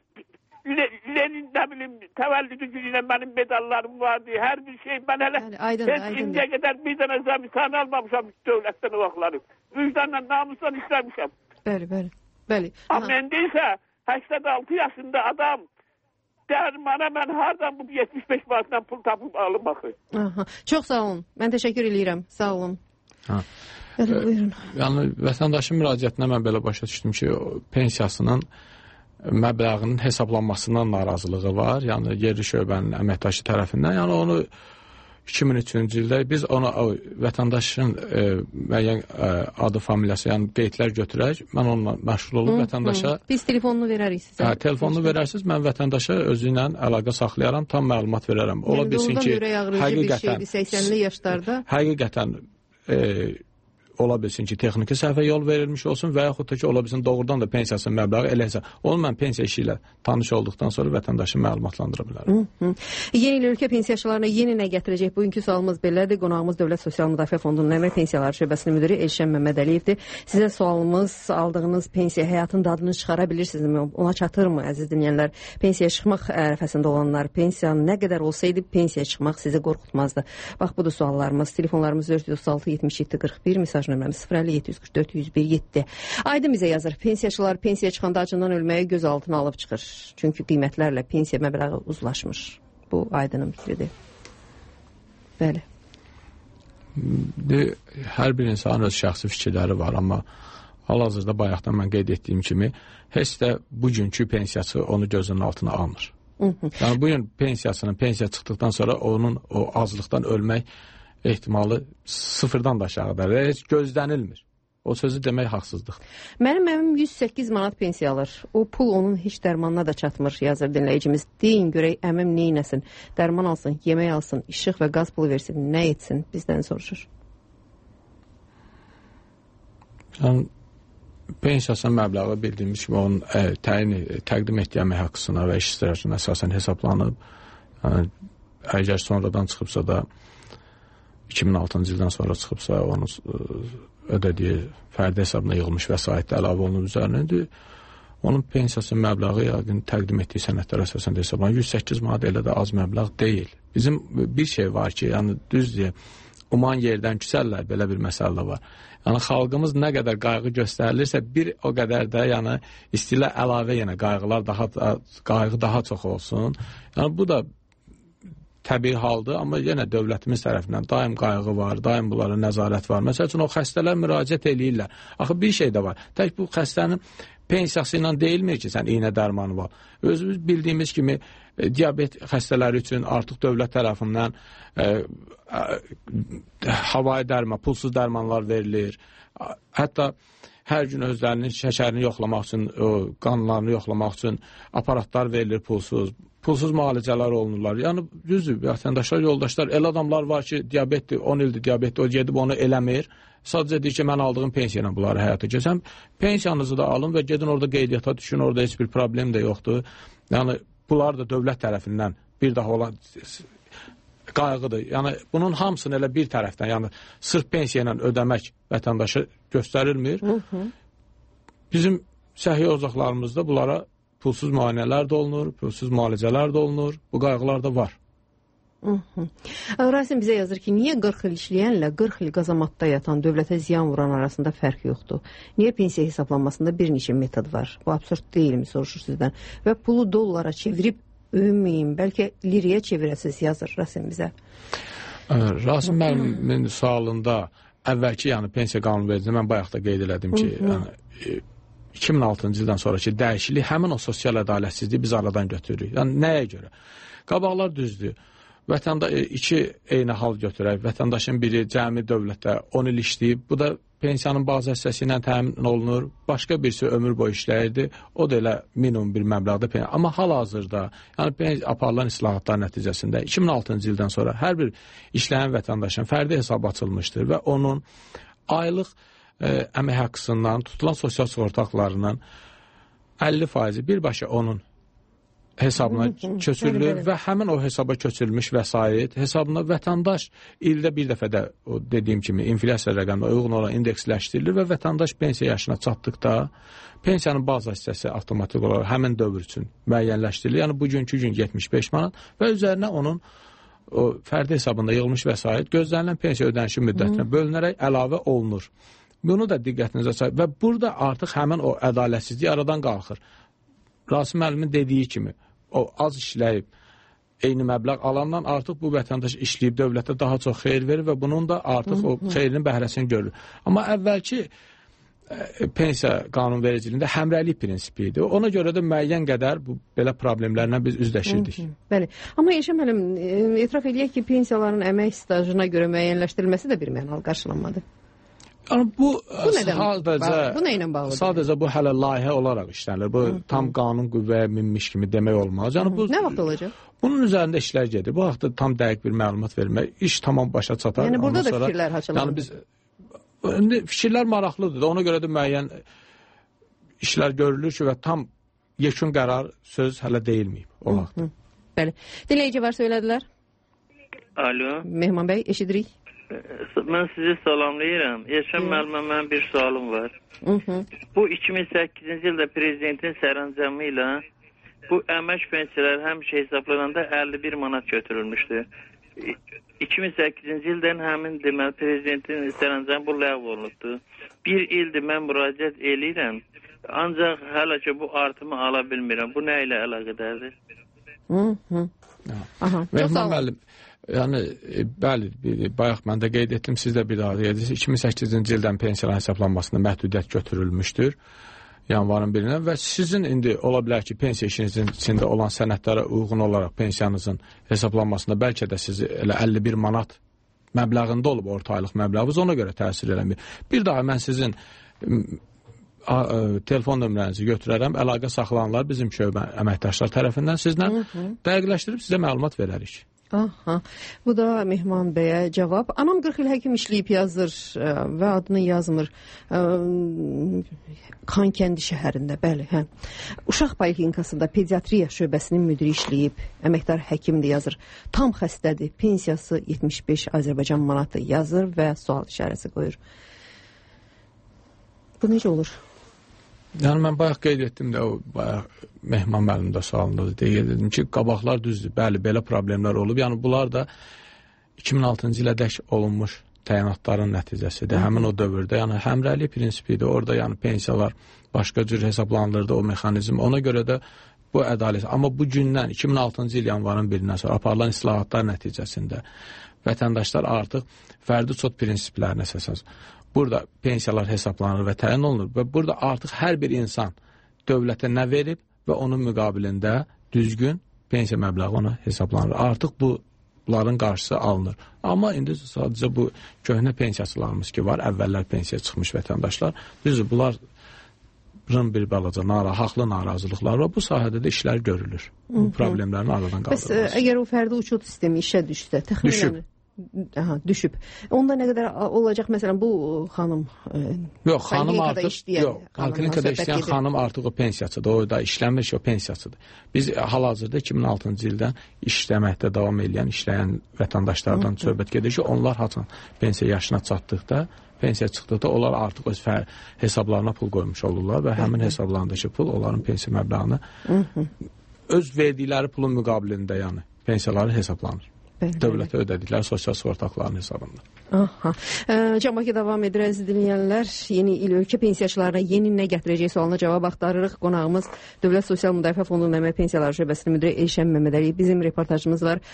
Lenin, nə bilim, təvəllüdü günündə mənim medallarım vardı, hər bir şey, mən hələ, heç indiyə qədər bir dənə zəmisanı almamışam dövlətdən o vaxtları. Vicdanla, namusdan işləmişəm. Bəli, bəli, bəli. Amma indi isə səksən altı yaşında adam, dərmana mən hardan bu yetmiş beş manatdan pul tapıb alım axı. Aha, çox sağ olun, mən təşəkkür edirəm, sağ olun. Ha. Bəli, buyurun. Yəni, vətəndaşın müraciətinə mən belə başa düşdüm ki, pensiyasının məbləğinin hesablanmasından narazılığı var. Yəni, yerli şöbənin əməkdaşı tərəfindən. Yəni, onu iki min üçüncü ildə biz ona vətəndaşın e, müəyyən e, adı, familiyası, yəni qeydlər götürək. Mən onunla məşğul olub vətəndaşa... Hı, biz telefonunu verərik sizə. Hə, telefonunu verərsiniz, mən vətəndaşa özü ilə əlaqə saxlayaram, tam məlumat verərəm. Ola bilsin ki, həqiqətən, səksənli yaşlarda... Həqiqətən e, ola bilsin ki, texniki səhvə yol verilmiş olsun və yaxud da ki, ola bilsin doğrudan da pensiyasının məbləği eləsə. Onu mən pensiya işi ilə tanış olduqdan sonra vətəndaşı məlumatlandıra bilərəm. Hı -hı. Yeni il ölkə pensiyaçılarına yeni nə gətirəcək? Bugünkü sualımız belədir. Qonağımız Dövlət Sosial Müdafiə Fondunun Əmək Pensiyaları Şöbəsinin müdiri Elşən Məmmədəliyevdir. Sizə sualımız, aldığınız pensiya həyatın dadını çıxara bilirsinizmi? Ona çatırmı, əziz dinləyənlər? Pensiyaya çıxmaq ərəfəsində olanlar, pensiyanın nə qədər olsaydı pensiyaya çıxmaq sizi qorxutmazdı. Bax, budur suallarımız. Telefonlarımız dörd yüz otuz altı yetmiş yeddi qırx bir, mesaj nömrəmiz sıfır əlli yeddi yüz qırx dörd yüz bir yeddi. Aydın bizə yazır. Pensiyaçılar pensiya çıxanda acından ölməyə göz altına alıb çıxır. Çünki qiymətlərlə pensiya məbləği uzlaşmış. Bu Aydının fikridir. Bəli. De, hər bir insanın öz şəxsi fikirləri var, amma hal-hazırda bayaqdan mən qeyd etdiyim kimi heç də bugünkü pensiyaçı onu gözünün altına almır. Hı -hı. Yəni bugün pensiyasının pensiya çıxdıqdan sonra onun o azlıqdan ölmək ehtimalı sıfırdan da aşağıdır. Heç gözlənilmir. O sözü demək haqsızlıqdır. Mənim əmim yüz səkkiz manat pensiya alır. O pul onun heç dərmanına da çatmır, yazır dinləyicimiz. Deyin görək əmim neynəsin? Dərman alsın, yemək alsın, işıq və qaz pulu versin, nə etsin? Bizdən soruşur. Yəni, pensiyasının məbləği bildiyimiz kimi onun ə, təyin, təqdim etdiyi əmək haqqısına və iş istiracına əsasən hesablanıb. Yəni, əgər sonradan çıxıbsa da iki min altıncı ildən sonra çıxıbsa onun ödədiyi fərdi hesabına yığılmış vəsait də əlavə olunub üzərinədir. Onun pensiyasının məbləği yəqin təqdim etdiyi sənədlər əsasında hesablanır. yüz səkkiz manat elə də az məbləğ deyil. Bizim bir şey var ki, yəni düz deyə uman yerdən küsərlər, belə bir məsələ var. Yəni xalqımız nə qədər qayğı göstərilirsə, bir o qədər də yəni istəyirlər əlavə yenə qayğılar daha qayğı daha çox olsun. Yəni bu da təbii haldır, amma yenə dövlətimiz tərəfindən daim qayğı var, daim bunlara nəzarət var. Məsəl üçün, o xəstələr müraciət eləyirlər. Axı, bir şey də var. Tək bu xəstənin pensiyası ilə deyilmir ki, sən iynə dərmanı var. Özümüz bildiyimiz kimi, e, diabet xəstələri üçün artıq dövlət tərəfindən e, e, havai dərman, pulsuz dərmanlar verilir. Hətta hər gün özlərinin şəkərini yoxlamaq üçün, o, qanlarını yoxlamaq üçün aparatlar verilir pulsuz. Pulsuz müalicələr olunurlar. Yəni, düzdür, vətəndaşlar, yoldaşlar, el adamlar var ki, diabetdir, on ildir diabetdir, o gedib onu eləmir. Sadəcə deyir ki, mən aldığım pensiya ilə bunları həyata keçəm. Pensiyanızı da alın və gedin orada qeydiyyata düşün, orada heç bir problem də yoxdur. Yəni, bunlar da dövlət tərəfindən bir daha olan qayğıdır. Yəni, bunun hamısını elə bir tərəfdən, yəni, sırf pensiya ilə ödəmək vətəndaşa göstərilmir. Hı -hı. Bizim səhiyyə ocaqlarımızda bunlara pulsuz müayinələr də olunur, pulsuz müalicələr də olunur. Bu qayğılar da var. Rasim bizə yazır ki, niyə qırx il işləyənlə qırx il qazamatda yatan, dövlətə ziyan vuran arasında fərq yoxdur? Niyə pensiya hesablanmasında bir neçə metod var? Bu absurd deyilmi, soruşur sizdən. Və pulu dollara çevirib övünməyin, bəlkə liriyə çevirəsiz, yazır Rasim bizə. Rasim müəllimin sualında əvvəlki, yəni pensiya qanunvericiliyində mən bayaq da qeyd elədim ki, yəni iki min altıncı ildən sonraki dəyişiklik həmin o sosial ədalətsizliyi biz aradan götürürük. Yəni nəyə görə? Qabaqlar düzdür. Vətəndə iki eyni hal götürək. Vətəndaşın biri cəmi dövlətdə on il işləyib, bu da pensiyanın bazı hissəsi ilə təmin olunur. Başqa birisi ömür boyu işləyirdi. O da elə minimum bir məbləğdə pensiya. Amma hal-hazırda, yəni aparılan islahatlar nəticəsində iki min altıncı ildən sonra hər bir işləyən vətəndaşın fərdi hesab açılmışdır və onun aylıq ə, əmək haqqısından tutulan sosial sığorta haqlarının əlli faizi birbaşa onun hesabına köçürülür və həmin o hesaba köçürülmüş vəsait hesabına vətəndaş ildə bir dəfə də o dediyim kimi inflyasiya rəqəminə uyğun olan indeksləşdirilir və vətəndaş pensiya yaşına çatdıqda pensiyanın bazı hissəsi avtomatik olaraq həmin dövr üçün müəyyənləşdirilir. Yəni bugünkü gün yetmiş beş manat və üzərinə onun o fərdi hesabında yığılmış vəsait gözlənilən pensiya ödənişi müddətinə bölünərək əlavə olunur. Bunu da diqqətinizə çəkir və burada artıq həmin o ədalətsizlik aradan qalxır. Rasim müəllimin dediyi kimi, o az işləyib, eyni məbləğ alandan artıq bu vətəndaş işləyib dövlətə daha çox xeyir verir və bunun da artıq o xeyrinin bəhrəsini görür. Amma əvvəlki e, pensiya qanunvericiliyində həmrəylik prinsipi idi. Ona görə də müəyyən qədər bu belə problemlərlə biz üzləşirdik. Hı -hı. Bəli. Amma Yaşam müəllim, e, etiraf edək ki, pensiyaların əmək stajına görə müəyyənləşdirilməsi də bir mənalı qarşılanmadı. Yəni bu, bu sadəcə, bu nə ilə bağlıdır? Sadəcə bu hələ layihə olaraq işlənilir. Bu Hı-hı. tam qanun qüvvəyə minmiş kimi demək olmaz. Yəni bu nə vaxt olacaq? Bunun üzərində işlər gedir. Bu haqda tam dəqiq bir məlumat vermək, iş tamam başa çatar. Yəni burada da sonra, fikirlər haçalanır. Yəni biz indi fikirlər maraqlıdır da, ona görə də müəyyən işlər görülür ki, və tam yekun qərar söz hələ deyilməyib o vaxt. Bəli. Dinləyici var, söylədilər. Alo. Mehman bəy, eşidirik. Mən sizi salamlayıram. Yaşam müəllimə mənim bir sualım var. Hı -hı. Bu iki min səkkizinci ildə prezidentin sərəncamı ilə bu əmək pensiyaları həmişə hesablananda əlli bir manat götürülmüşdü. iki min səkkizinci ildən həmin deməli prezidentin sərəncamı bu ləğv olunubdu. Bir ildir mən müraciət eləyirəm. Ancaq hələ ki bu artımı ala bilmirəm. Bu nə ilə əlaqədardır? Hı -hı. Aha. Mehman müəllim, yəni, e, bəli, bayaq mən də qeyd etdim, siz də bir daha qeyd edirsiniz. iki min səkkizinci ildən pensiyaların hesablanmasında məhdudiyyət götürülmüşdür yanvarın birindən və sizin indi ola bilər ki, pensiya işinizin içində olan sənədlərə uyğun olaraq pensiyanızın hesablanmasında bəlkə də sizi elə əlli bir manat məbləğində olub orta aylıq məbləğiniz, ona görə təsir eləmir. Bir daha mən sizin a, a, telefon nömrənizi götürərəm, əlaqə saxlananlar bizim şöbə əməkdaşlar tərəfindən sizlə dəqiqləşdirib sizə məlumat verərik. Aha. Bu da Mehman bəyə cavab. Anam qırx il həkim işləyib yazır ə, və adını yazmır. Ə, Xankəndi şəhərində, bəli, hə. Uşaq poliklinikasında pediatriya şöbəsinin müdiri işləyib, əməkdar həkimdir yazır. Tam xəstədir, pensiyası yetmiş beş Azərbaycan manatı yazır və sual işarəsi qoyur. Bu necə olur? Yəni mən bayaq qeyd etdim də, o bayaq Mehman müəllim də sualında da qeyd etdim ki, qabaqlar düzdür, bəli, belə problemlər olub. Yəni bunlar da iki min altıncı ilə dək olunmuş təyinatların nəticəsidir. Həmin o dövrdə, yəni həmrəylik prinsipidir. Orada yəni pensiyalar başqa cür hesablanılırdı o mexanizm. Ona görə də bu ədalət. Amma bu gündən iki min altıncı il yanvarın birindən sonra aparılan islahatlar nəticəsində vətəndaşlar artıq fərdi çot prinsiplərinə əsasən burada pensiyalar hesablanır və təyin olunur və burada artıq hər bir insan dövlətə nə verib və onun müqabilində düzgün pensiya məbləği ona hesablanır. Artıq bunların qarşısı alınır. Amma indi sadəcə bu köhnə pensiyaçılarımız ki var, əvvəllər pensiya çıxmış vətəndaşlar, düzdür, bunların bir balaca nara, haqlı narazılıqlar var. Bu sahədə də işlər görülür. Bu problemlərin aradan qaldırılması. Bəs əgər o fərdi uçot sistemi işə düşsə, təxminən... Düşüb. Aha, düşüb. Onda nə qədər olacaq, məsələn, bu xanım... E, yox, xanım artıq... İşləyən, yox, klinikada işləyən gedir. Xanım artıq o pensiyaçıdır. O da işlənmir ki, o pensiyaçıdır. Biz hal-hazırda iki min altıncı ildən işləməkdə davam edən, işləyən vətəndaşlardan söhbət gedir ki, onlar haçan pensiya yaşına çatdıqda, pensiya çıxdıqda onlar artıq öz fər hesablarına pul qoymuş olurlar və həmin hesablarındakı pul onların pensiya məbləğini öz verdikləri pulun müqabilində, yəni pensiyaları hesablanır. dövlətə ödədikləri sosial sığorta haqlarının hesabında. Aha. Can Bakı davam edir, əziz dinləyənlər. Yeni il ölkə pensiyaçılarına yeni nə gətirəcək sualına cavab axtarırıq. Qonağımız Dövlət Sosial Müdafiə Fondunun Əmək Pensiyaları Şöbəsinin müdiri Elşən Məmmədəliyev. Bizim reportajımız var.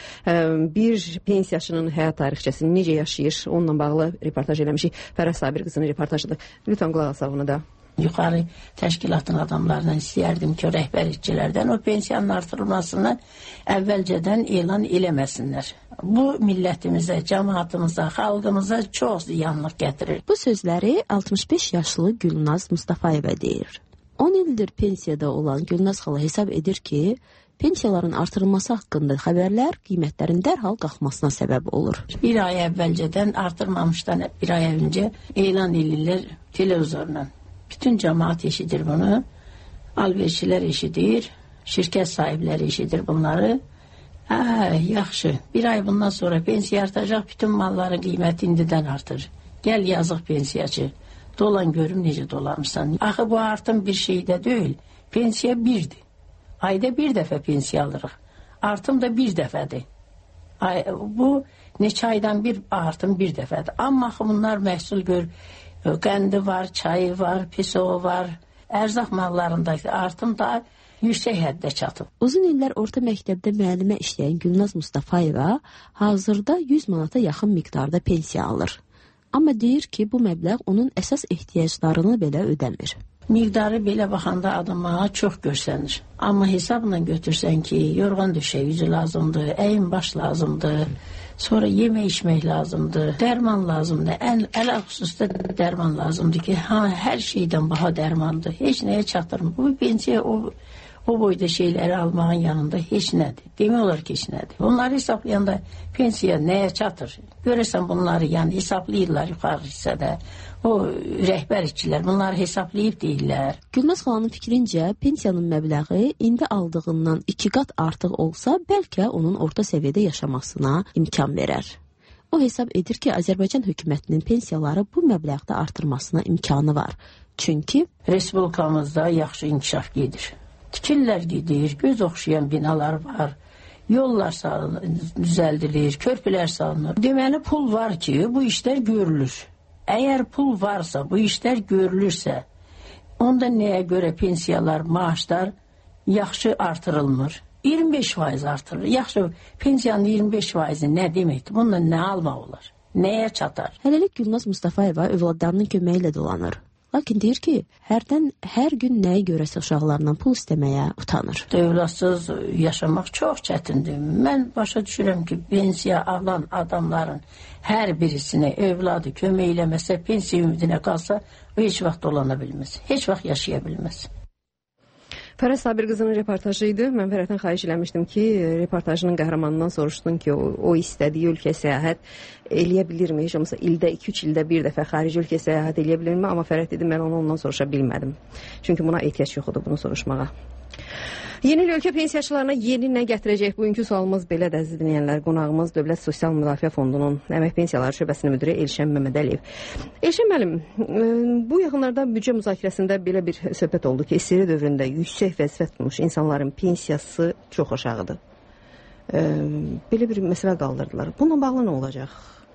Bir pensiyaçının həyat tarixçəsini necə yaşayır, onunla bağlı reportaj eləmişik. Fərəz Sabir qızının reportajıdır. Lütfən qulaq asaq bunu da. Yuxarı təşkilatın adamlarından istəyərdim ki, rəhbərlikçilərdən o pensiyanın artırılmasını əvvəlcədən elan eləməsinlər. Bu millətimizə, cəmaatımıza, xalqımıza çox ziyanlıq gətirir. Bu sözləri altmış beş yaşlı Gülnaz Mustafayeva deyir. on ildir pensiyada olan Gülnaz xala hesab edir ki, pensiyaların artırılması haqqında xəbərlər qiymətlərin dərhal qalxmasına səbəb olur. Bir ay əvvəlcədən artırmamışdan bir ay öncə elan edirlər televizorla. Bütün cəmaat eşidir bunu, alverçilər eşidir, şirkət sahibləri eşidir bunları. Hə, yaxşı, bir ay bundan sonra pensiya artacaq, bütün malların qiyməti indidən artır. Gəl yazıq pensiyaçı, dolan görüm necə dolanırsan. Axı bu artım bir şey də deyil, pensiya birdir. Ayda bir dəfə pensiya alırıq, artım da bir dəfədir. Ay, bu neçə aydan bir artım bir dəfədir. Amma bunlar məhsul gör, qəndi var, çayı var, pisoğu var, ərzaq mallarındakı artım da yüksək həddə çatıb. Uzun illər orta məktəbdə müəllimə işləyən Gülnaz Mustafayeva hazırda yüz manata yaxın miqdarda pensiya alır. Amma deyir ki, bu məbləğ onun əsas ehtiyaclarını belə ödəmir. Miqdarı belə baxanda adama çox görsənir. Amma hesabla götürsən ki, yorğan döşək yüzü lazımdır, əyin baş lazımdır, sonra yemək içmək lazımdır, dərman lazımdır. Ən ələ xüsusda dərman lazımdır ki, ha, hər şeydən baha dərmandır. Heç nəyə çatırmır. Bu pensiya o, o boyda şeyləri almağın yanında heç nədir. Demək olar ki, heç nədir. Bunları hesablayanda pensiya nəyə çatır? Görəsən bunları yəni hesablayırlar yuxarı hissədə. O rəhbər işçilər bunları hesablayıb deyirlər. Gülnaz xalanın fikrincə pensiyanın məbləği indi aldığından iki qat artıq olsa, bəlkə onun orta səviyyədə yaşamasına imkan verər. O hesab edir ki, Azərbaycan hökumətinin pensiyaları bu məbləğdə artırmasına imkanı var. Çünki respublikamızda yaxşı inkişaf gedir. Tikillər gedir, göz oxşayan binalar var, yollar salınır, düzəldilir, körpülər salınır. Deməli pul var ki, bu işlər görülür. Əgər pul varsa, bu işlər görülürsə, onda nəyə görə pensiyalar, maaşlar yaxşı artırılmır? iyirmi beş faiz artırılır. Yaxşı, pensiyanın iyirmi beş faizi nə deməkdir? Bundan nə almaq olar? Nəyə çatar? Hələlik Gülnaz Mustafayeva övladlarının köməyi ilə dolanır. Lakin deyir ki, hərdən hər gün nəyə görəsə uşaqlarından pul istəməyə utanır. Dövlatsız yaşamaq çox çətindir. Mən başa düşürəm ki, pensiya alan adamların hər birisinə övladı kömək eləməsə, pensiya ümidinə qalsa, o heç vaxt dolana bilməz. Heç vaxt yaşaya bilməz. Fərəz Sabir qızının reportajı idi. Mən Fərəddən xahiş eləmişdim ki, reportajının qəhrəmanından soruşdun ki, o, o istədiyi ölkə səyahət eləyə bilirmi? Heç olmasa ildə iki üç ildə bir dəfə xarici ölkə səyahət eləyə bilirmi? Amma Fərəd dedi, mən onu ondan soruşa bilmədim. Çünki buna ehtiyac yoxdur bunu soruşmağa. Yeni il ölkə pensiyaçılarına yeni nə gətirəcək? Bugünkü sualımız belədir, əziz dinləyənlər. Qonağımız Dövlət Sosial Müdafiə Fondunun Əmək Pensiyaları Şöbəsinin müdiri Elşən Məmmədəliyev. Elşən müəllim, bu yaxınlarda büdcə müzakirəsində belə bir söhbət oldu ki, S R dövründə yüksək vəzifə tutmuş insanların pensiyası çox aşağıdır. Belə bir məsələ qaldırdılar. Bununla bağlı nə olacaq?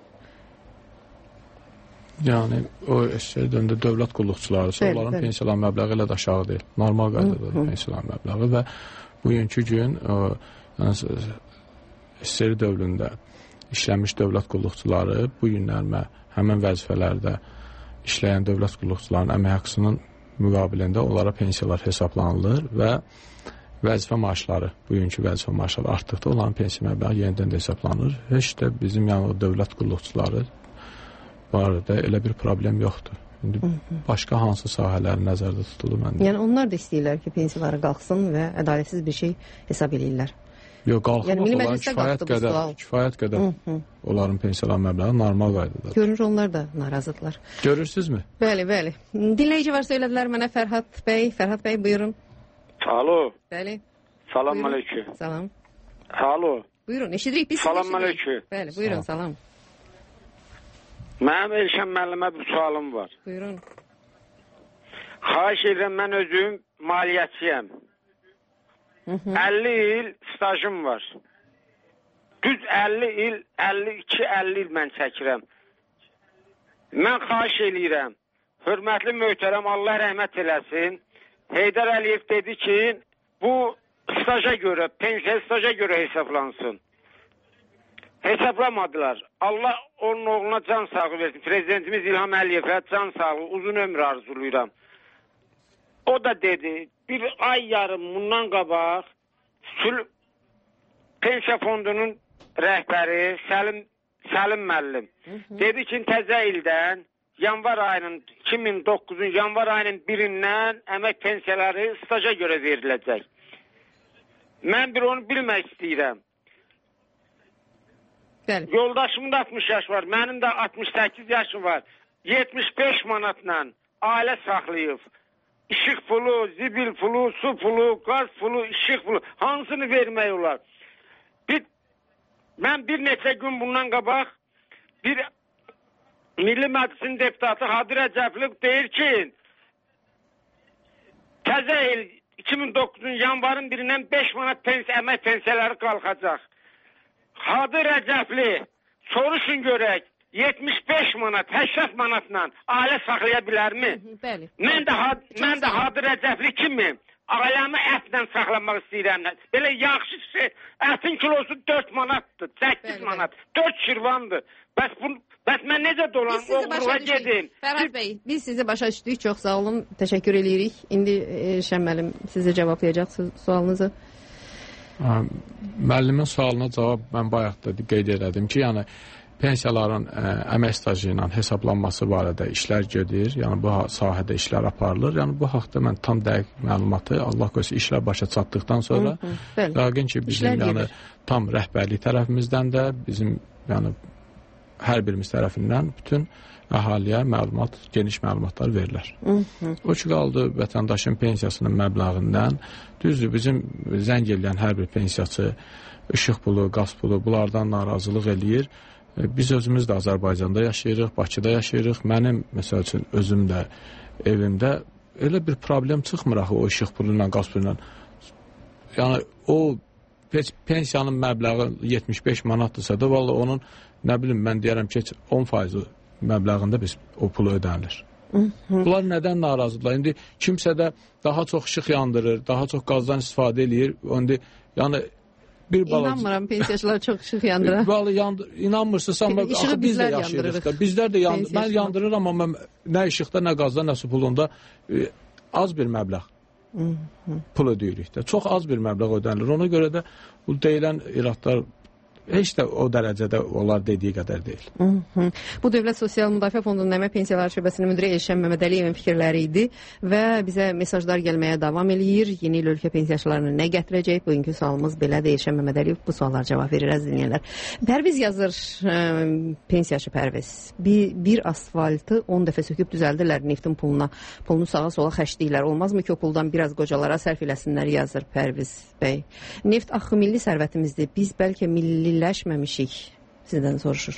Yəni, o S R dövründə dövlət qulluqçuları, onların pensiyalar məbləği ilə də aşağı deyil. Normal qaydada pensiyalar məbləği və bugünkü gün S R dövründə işləmiş dövlət qulluqçuları bu günlər həmin vəzifələrdə işləyən dövlət qulluqçularının əmək haqqısının müqabilində onlara pensiyalar hesablanılır və vəzifə maaşları, bugünkü vəzifə maaşları artdıqda onların pensiya məbləği yenidən də hesablanır. Heç də bizim yəni dövlət qulluqçuları barədə elə bir problem yoxdur. İndi başqa hansı sahələr nəzərdə tutulur məndə? Yəni onlar da istəyirlər ki, pensiyaları qalxsın və ədalətsiz bir şey hesab edirlər. Yox, qalxmaz olan kifayət qədər, kifayət qədər onların pensiyalar məbləği normal qaydadadır. Görünür onlar da narazıdırlar. Görürsünüzmü? Bəli, bəli. Dinləyici var, söylədilər mənə Fərhad bəy. Fərhad bəy, buyurun. Alo. Bəli. Salam aleyküm. Salam. Alo. Buyurun, eşidirik. Biz salam aleyküm. Bəli, buyurun, salam. salam. Mənim Elşən müəllimə bir sualım var. Buyurun. Xahiş edirəm, mən özüm maliyyətçiyəm. əlli il stajım var. Düz əlli il, əlli iki əlli il mən çəkirəm. Mən xahiş eləyirəm. Hörmətli möhtərəm, Allah rəhmət eləsin. Heydər Əliyev dedi ki, bu staja görə, pensiya staja görə hesaplansın. Hesaplamadılar. Allah onun oğluna can sağlığı versin. Prezidentimiz İlham Əliyevə can sağlığı, uzun ömür arzulayıram. O da dedi, bir ay yarım bundan qabaq pensiya fondunun rəhbəri Səlim, Səlim müəllim dedi ki, təzə ildən yanvar ayının iki min doqquzun yanvar ayının birindən əmək pensiyaları staja görə veriləcək. Mən bir onu bilmək istəyirəm. Bəli. Yoldaşımın da altmış yaş var, mənim də altmış səkkiz yaşım var. yetmiş beş manatla ailə saxlayıb. İşıq pulu, zibil pulu, su pulu, qaz pulu, işıq pulu, hansını vermək olar? Bir, mən bir neçə gün bundan qabaq bir Milli Məclisin deputatı Hadi Rəcəbli deyir ki, təzə il iki min doqquzun yanvarın birindən beş manat pensiya, əmək pensiyaları qalxacaq. Hadi Rəcəbli, soruşun görək, yetmiş beş manat, səksən manatla ailə saxlaya bilərmi? Bəli. Mən də, mən də Hadi Rəcəbli kimim? Ailəmi ətlə saxlamaq istəyirəm. Belə yaxşı şey, ətin kilosu dörd manatdır, səkkiz manat, dörd şirvandır. Bəs, bu, bəs mən necə dolanım, oğurluğa gedim? Fərhad bəy, biz sizi başa düşdük, çox sağ olun, təşəkkür edirik. İndi Şən müəllim sizə cavablayacaq sualınızı. Müəllimin sualına cavab mən bayaq da qeyd elədim ki, yəni pensiyaların ə, əmək stajı ilə hesablanması barədə işlər gedir, yəni bu sahədə işlər aparılır. Yəni bu haqda mən tam dəqiq məlumatı Allah qoysa işlər başa çatdıqdan sonra yəqin ki, bizim işlər yəni gedir. Tam rəhbərlik tərəfimizdən də bizim yəni hər birimiz tərəfindən bütün əhaliyə məlumat, geniş məlumatlar verilir. Hı -hı. O ki qaldı vətəndaşın pensiyasının məbləğindən, düzdür, bizim zəng eləyən hər bir pensiyaçı işıq pulu, qaz pulu bunlardan narazılıq eləyir. Biz özümüz də Azərbaycanda yaşayırıq, Bakıda yaşayırıq. Mənim, məsəl üçün, özüm də evimdə elə bir problem çıxmır axı o işıq pulu ilə, qaz pulu ilə. Yəni, o pensiyanın məbləği yetmiş beş manatdırsa da, valla onun, nə bilim, mən deyərəm ki, on faizi məbləğində biz o pulu ödənilir. Bunlar nədən narazıdırlar? İndi kimsə də daha çox işıq yandırır, daha çox qazdan istifadə edir. İndi, yəni, bir balaca... İnanmıram, pensiyaçılar çox işıq yandırar. Vallahi yandır, inanmırsınız, amma axı biz də yaşayırıq da. Bizlər də yandır. Mən yandırıram, amma nə işıqda, nə qazda, nə su pulunda e, az bir məbləğ pul ödəyirik də. Çox az bir məbləğ ödənilir. Ona görə də bu deyilən iradlar heç də o dərəcədə onlar dediyi qədər deyil. Hı -hı. Bu Dövlət Sosial Müdafiə Fondunun Əmək Pensiyaları Şöbəsinin müdiri Elşən Məmmədəliyevin fikirləri idi və bizə mesajlar gəlməyə davam eləyir. Yeni il ölkə pensiyaçılarına nə gətirəcək? Bugünkü sualımız belədir. Elşən Məmmədəliyev bu suallara cavab verir, əziz dinləyənlər. Pərviz yazır, ə, pensiyaçı Pərviz. Bir, bir asfaltı on dəfə söküb düzəldirlər neftin puluna. Pulunu sağa sola xərcləyirlər. Olmazmı ki, o puldan biraz qocalara sərf eləsinlər, yazır Pərviz bəy. Neft axı milli sərvətimizdir. Biz bəlkə milli ləşməmişik, sizdən soruşur.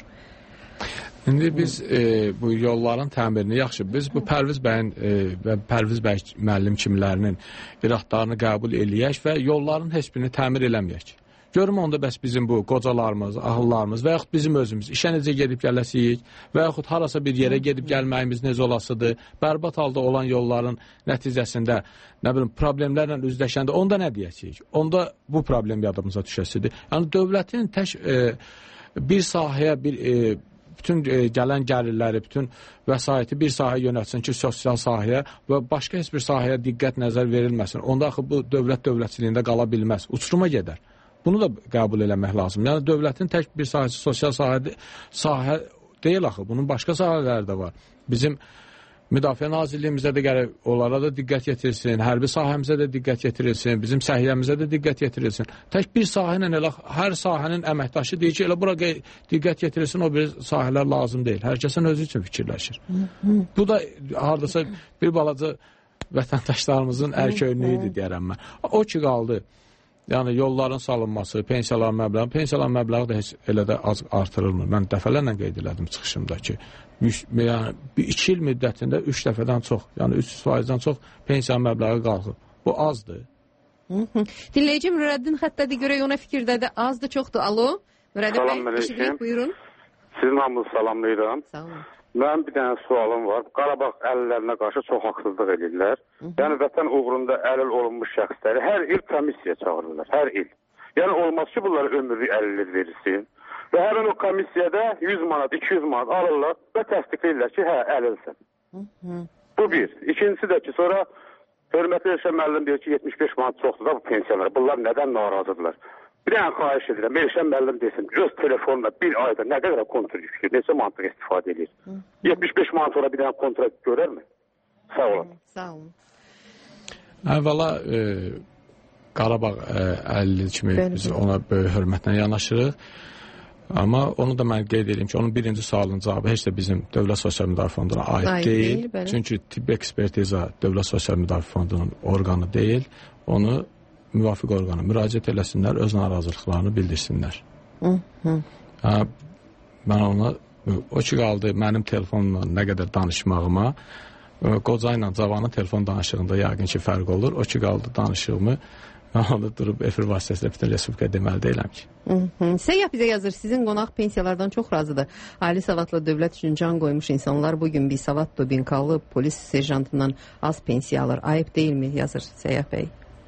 İndi biz e, bu yolların təmirini yaxşı, biz bu Pərviz bəyin e, və Pərviz bəy müəllim kimlərinin iradlarını qəbul eləyək və yolların heç birini təmir eləməyək. Görüm onda bəs bizim bu qocalarımız, ahıllarımız və yaxud bizim özümüz işə necə gedib gələsiyik və yaxud harasa bir yerə gedib gəlməyimiz necə olasıdır, bərbad halda olan yolların nəticəsində nə bilim problemlərlə üzləşəndə onda nə deyəcəyik? Onda bu problem yadımıza düşəsidir. Yəni dövlətin tək e, bir sahəyə bir e, bütün e, gələn gəlirləri, bütün vəsaiti bir sahəyə yönətsin ki, sosial sahəyə və başqa heç bir sahəyə diqqət nəzər verilməsin. Onda axı bu dövlət dövlətçiliyində qala bilməz. Uçuruma gedər. Bunu da qəbul eləmək lazım. Yəni dövlətin tək bir sahəsi sosial sahə, sahə deyil axı. Bunun başqa sahələri də var. Bizim Müdafiə Nazirliyimizə də gərək onlara da diqqət yetirilsin, hərbi sahəmizə də diqqət yetirilsin, bizim səhiyyəmizə də diqqət yetirilsin. Tək bir sahə ilə elə hər sahənin əməkdaşı deyir ki, elə bura diqqət yetirilsin, o bir sahələr lazım deyil. Hər kəsin özü üçün fikirləşir. Bu da hardasa bir balaca vətəndaşlarımızın ərköyünlüyüdür deyərəm mən. O ki qaldı. Yəni yolların salınması, pensiyalar məbləği, pensiyalar məbləği də heç elə də az artırılmır. Mən dəfələrlə qeyd elədim çıxışımda ki, yəni iki il müddətində üç dəfədən çox, yəni üç yüz faizdən çox pensiya məbləği qalxıb. Bu azdır. Dinləyicim Nurəddin xəttədir, görək ona fikirdədir. Azdır, çoxdur. Alo, Mürədə bəy, eşidirik, buyurun. Sizin hamınızı salamlayıram. Sağ olun. Mənim bir dənə sualım var. Qarabağ əlillərinə qarşı çox haqsızlıq edirlər. Yəni vətən uğrunda əlil olunmuş şəxsləri hər il komissiya çağırırlar, hər il. Yəni olmaz ki, bunlara ömürlük əlillik verilsin. Və həmin o komissiyada yüz manat, iki yüz manat alırlar və təsdiqləyirlər ki, hə, əlilsən. Bu bir. İkincisi də ki, sonra hörmətli Elşən müəllim deyir ki, yetmiş beş manat çoxdur da bu pensiyalar. Bunlar nədən narazıdırlar? Bir dənə xahiş edirəm, Elşən müəllim desin, öz telefonla bir ayda nə qədər kontrol yükür, neçə manatıq istifadə edir? yetmiş beş manat sonra bir dənə kontrol görərmi? Sağ olun. Sağ olun. Əvvəla e, Qarabağ əlilliyi kimi biz ona böyük hörmətlə yanaşırıq. Amma onu da mən qeyd edeyim ki, onun birinci sualının cavabı heç də bizim Dövlət Sosial Müdafiə Fonduna aid Ay, deyil. deyil Çünki tibbi ekspertiza Dövlət Sosial Müdafiə Fondunun orqanı deyil. Onu müvafiq orqana müraciət eləsinlər, öz narazılıqlarını bildirsinlər. Hı -hı. Hə, mən ona, o ki qaldı mənim telefonla nə qədər danışmağıma, qoca ilə cavanın telefon danışığında yəqin ki fərq olur. O ki qaldı danışığımı, mən onu durub efir vasitəsilə bütün Respublika deməli deyiləm ki. Səyyah bizə yazır, sizin qonaq pensiyalardan çox razıdır. Ali savadlı dövlət üçün can qoymuş insanlar bugün bir savad dubinkalı polis serjantından az pensiya alır. Ayıb deyilmi, yazır Səyyah bəy?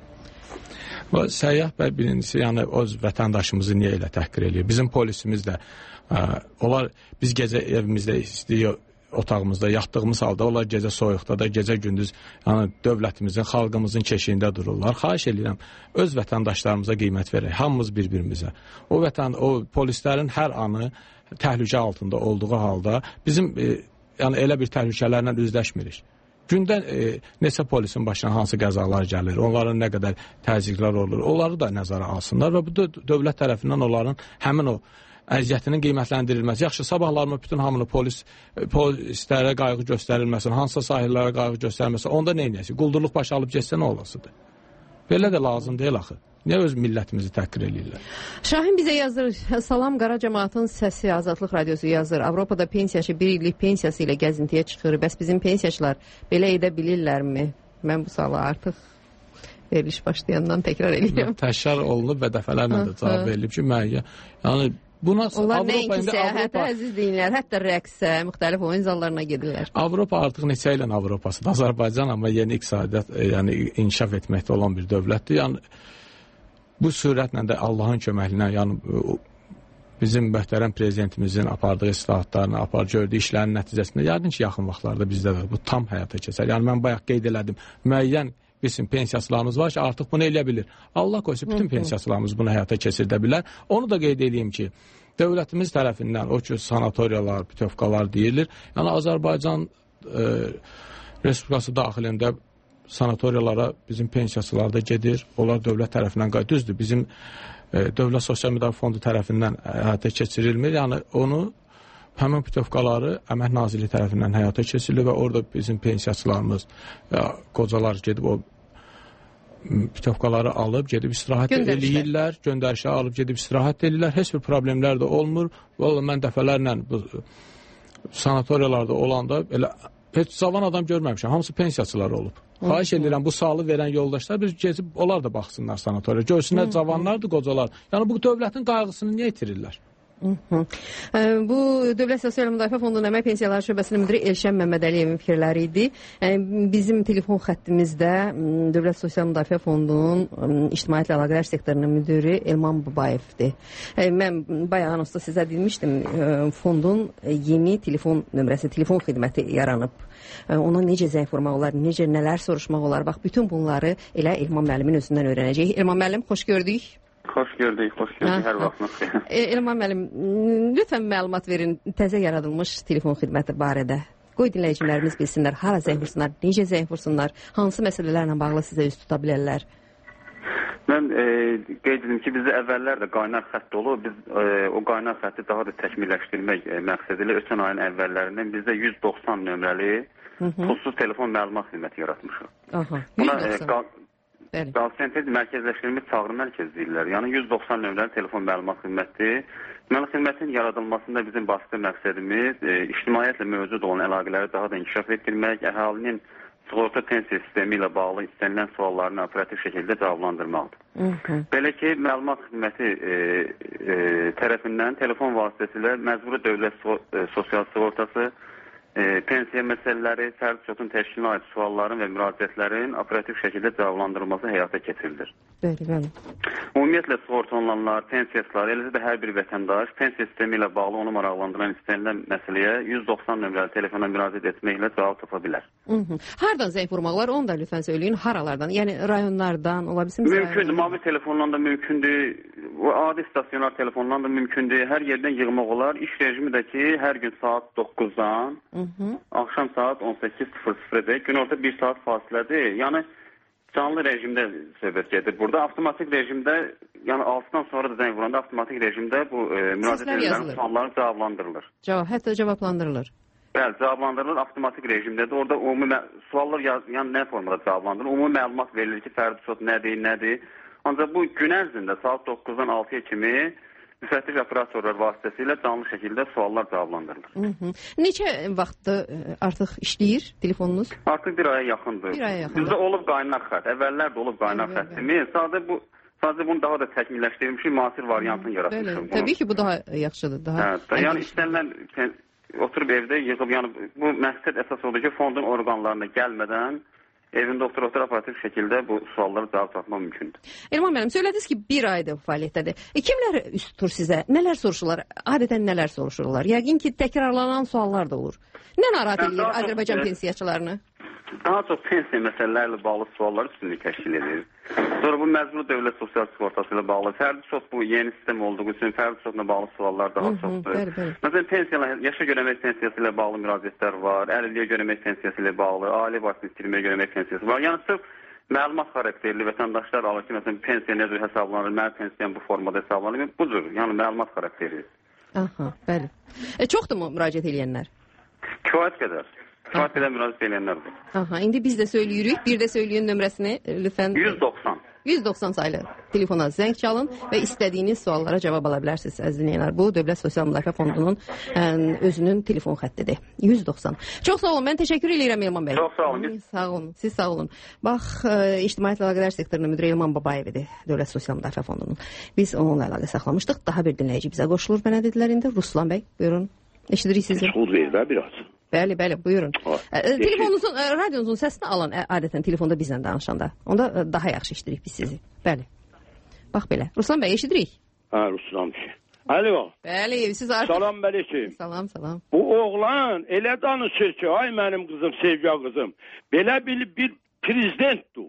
Səyyah bəy birincisi, yəni öz vətəndaşımızı niyə elə təhqir eləyir? Bizim polisimiz də, ə, onlar biz gecə evimizdə istəyir, otağımızda yatdığımız halda, onlar gecə soyuqda da, gecə gündüz yəni dövlətimizin, xalqımızın keşiyində dururlar. Xahiş edirəm, öz vətəndaşlarımıza qiymət verək, hamımız bir-birimizə. O vətən, o polislərin hər anı təhlükə altında olduğu halda bizim e, yəni elə bir təhlükələrlə üzləşmirik. Gündə e, neçə polisin başına hansı qəzalar gəlir, onların nə qədər təzyiqlər olur, onları da nəzərə alsınlar və bu dövlət tərəfindən onların həmin o əziyyətinin qiymətləndirilməsi. Yaxşı, sabahlarımı bütün hamını polis, polislərə qayğı göstərilməsin, hansısa sahillərə qayğı göstərilməsin, onda nə edəcək? Quldurluq başı alıb geçsə nə olasıdır? Belə də lazım deyil axı. Niyə öz millətimizi təhqir eləyirlər? Şahin bizə yazır, salam qara cəmaatın səsi, Azadlıq radiosu yazır. Avropada pensiyaçı bir illik pensiyası ilə gəzintiyə çıxır. Bəs bizim pensiyaçılar belə edə bilirlərmi? Mən bu sualı artıq veriliş başlayandan təkrar eləyirəm. Təkrar olunub və dəfələrlə də cavab verilib ki, müəyyən. Yəni Buna onlar nəinki səyahətə əziz deyirlər, hətta rəqsə, müxtəlif oyun zallarına gedirlər. Avropa artıq neçə ilin Avropasıdır. Azərbaycan amma yeni iqtisadiyyat, yəni inkişaf etməkdə olan bir dövlətdir. Yəni bu sürətlə də Allahın köməkliyə, yəni bizim möhtərəm prezidentimizin apardığı islahatlarını, apar gördüyü işlərin nəticəsində yəqin ki, yaxın vaxtlarda bizdə də bu tam həyata keçər. Yəni mən bayaq qeyd elədim, müəyyən bizim pensiyasılarımız var ki, artıq bunu eləyə bilir. Allah qoysa bütün pensiyasılarımız bunu həyata keçirdə bilər. Onu da qeyd edeyim ki, dövlətimiz tərəfindən o ki, sanatoriyalar, bütöfkalar deyilir. Yəni Azərbaycan e, Respublikası daxilində sanatoriyalara bizim pensiyasılar da gedir. Onlar dövlət tərəfindən qayıdır. Düzdür, bizim e, Dövlət Sosial Müdafiə Fondu tərəfindən həyata keçirilmir. Yəni onu həmin bütöfkaları Əmək Nazirliyi tərəfindən həyata keçirilir və orada bizim pensiyasılarımız, ya, qocalar gedib o bütöfkaları alıb, gedib istirahət eləyirlər, göndərişə alıb gedib istirahət eləyirlər. Heç bir problemlər də olmur. Vallahi mən dəfələrlə bu sanatoriyalarda olanda elə heç cavan adam görməmişəm. Hamısı pensiyaçılar olub. Xahiş edirəm, bu sualı verən yoldaşlar biz gezib onlar da baxsınlar sanatoriya. Görsünlər cavanlardır, qocalar. Yəni bu dövlətin qayğısını niyə itirirlər? Hı -hı. Bu Dövlət Sosial Müdafiə Fondunun Əmək Pensiyaları Şöbəsinin müdiri Elşən Məmmədəliyevin fikirləri idi. Bizim telefon xəttimizdə Dövlət Sosial Müdafiə Fondunun İctimaiyyətlə Əlaqələr sektorunun müdiri Elman Babayevdir. Mən bayaq anonsda sizə demişdim, fondun yeni telefon nömrəsi, telefon xidməti yaranıb. Ona necə zəng vurmaq olar, necə nələr soruşmaq olar. Bax, bütün bunları elə Elman müəllimin özündən öyrənəcəyik. Elman müəllim, xoş gördük. Xoş gördük, xoş gördük, hər vaxtınız xeyir. Elman müəllim, lütfən məlumat verin təzə yaradılmış telefon xidməti barədə. Qoy dinləyicilərimiz bilsinlər, hara zəng vursunlar, necə zəng vursunlar, hansı məsələlərlə bağlı sizə üst tuta bilərlər. Mən e, qeyd edim ki, bizdə əvvəllər də qaynar xətt olub. Biz e, o qaynar xətti daha da təkmilləşdirmək e, məqsədilə ötən ayın əvvəllərindən bizdə yüz doxsan nömrəli pulsuz telefon məlumat xidməti yaratmışıq. Aha, Buna e, Call Center mərkəzləşdirilmiş çağrı mərkəzi deyirlər. Yəni yüz doxsan nömrəli telefon məlumat xidməti. Məlumat xidmətinin yaradılmasında bizim basit məqsədimiz e, ictimaiyyətlə mövcud olan əlaqələri daha da inkişaf etdirmək, əhalinin sığorta pensiya sistemi ilə bağlı istənilən suallarını operativ şəkildə cavablandırmaqdır. Hı -hı. Belə ki, məlumat xidməti e, e, tərəfindən telefon vasitəsilə məcburi dövlət so e, sosial sığortası, e, pensiya məsələləri, fərdi sığortanın təşkilinə aid sualların və müraciətlərin operativ şəkildə cavablandırılması həyata keçirilir. Bəli, bəli. Ümumiyyətlə sığorta olunanlar, pensiyasılar, eləcə də hər bir vətəndaş pensiya sistemi ilə bağlı onu maraqlandıran istənilən məsələyə yüz doxsan nömrəli telefona müraciət etməklə cavab tapa bilər. Hı -hı. Hardan zəng vurmaq var? Onu da lütfən söyləyin. Haralardan? Yəni rayonlardan ola bilsin? Mümkündür. Mobil telefondan da mümkündür. Adi stasionar telefondan da mümkündür. Hər yerdən yığmaq olar. İş rejimi də ki, hər gün saat doqquzdan Hı -hı. axşam saat on səkkiz sıfır sıfıra günorta bir saat fasilədir. Yəni canlı rejimdə söhbət gedir. Burada avtomatik rejimdə, yəni altıdan sonra da zəng vuranda avtomatik rejimdə bu e, müraciət edilən suallar cavablandırılır. Cavab, hətta cavablandırılır. Bəli, cavablandırılır avtomatik rejimdədir. Orada ümumi suallar yaz, yəni nə formada cavablandırılır? Ümumi məlumat verilir ki, fərdi sığorta nədir, nədir? Ancaq bu gün ərzində saat doqquzdan altıya kimi müfəttiş operatorlar vasitəsilə canlı şəkildə suallar cavablandırılır. Hı -hı. Neçə vaxtdır artıq işləyir telefonunuz? Artıq bir aya yaxındır. Bir aya yaxındır. Bizdə olub qaynaq xətt. Əvvəllər də olub qaynaq xəttimi. Sadə bu sadəcə bunu daha da təkmilləşdirilmiş müasir variantını yaratmışıq. Təbii ki, bu daha yaxşıdır. Daha hə, yəni istənilən oturub evdə yığıb, yəni bu məqsəd əsas odur ki, fondun orqanlarına gəlmədən evində otur-otur operativ şəkildə bu suallara cavab tapmaq mümkündür. Elman müəllim, söylədiniz ki, bir ayda fəaliyyətdədir. E, kimlər üst tutur sizə? Nələr soruşurlar? Adətən nələr soruşurlar? Yəqin ki, təkrarlanan suallar da olur. Nə narahat edir Azərbaycan pensiyaçılarını? Daha çox pensiya məsələlərlə bağlı suallar üstünlük təşkil edir. Sonra bu məcburi dövlət sosial sığortası ilə bağlı, fərdi çox bu yeni sistem olduğu üçün fərdi çoxla bağlı suallar daha çoxdur. Məsələn, pensiyalar, yaşa görə əmək pensiyası ilə bağlı müraciətlər var, əlilliyə görə əmək pensiyası ilə bağlı, ailə başını itirməyə görə əmək pensiyası var. Yəni sırf məlumat xarakterli vətəndaşlar alır ki, məsələn, pensiya nə cür hesablanır, mənim pensiyam bu formada hesablanır, bu cür, yəni məlumat xarakterli. Aha, bəli. E, çoxdur mu müraciət edənlər? Kifayət qədər. Kifayət qədər müraciət edənlərdir. Aha, indi biz də söyləyirik. Bir də söyləyin nömrəsini lütfən. yüz doxsan. yüz doxsan sayılı telefona zəng çalın və istədiyiniz suallara cavab ala bilərsiniz əziz dinləyənlər. Bu Dövlət Sosial Müdafiə Fondunun ə, özünün telefon xəttidir. yüz doxsan. Çox sağ olun. Mən təşəkkür edirəm Elman bəy. Çox sağ olun. Sağ olun. Siz sağ olun. Bax, ə, İctimaiyyət Əlaqələr sektorunun müdiri Elman Babayev idi Dövlət Sosial Müdafiə Fondunun. Biz onunla əlaqə saxlamışdıq. Daha bir dinləyici bizə qoşulur. Mənə dedilər indi Ruslan bəy, buyurun. Eşidirik sizi. Sud ver də biraz. Bəli, bəli, buyurun. Ə, telefonunuzun, ə, radionuzun səsini alın ə, adətən telefonda bizlə danışanda. Onda ə, daha yaxşı eşidirik biz sizi. Bəli. Bax belə. Ruslan bəy, eşidirik. Hə, Ruslan bəy. Alo. Bəli, siz artıq... Salam bələkim. Salam, salam. Bu oğlan elə danışır ki, ay mənim qızım, sevgili qızım, belə bir, bir prezidentdir.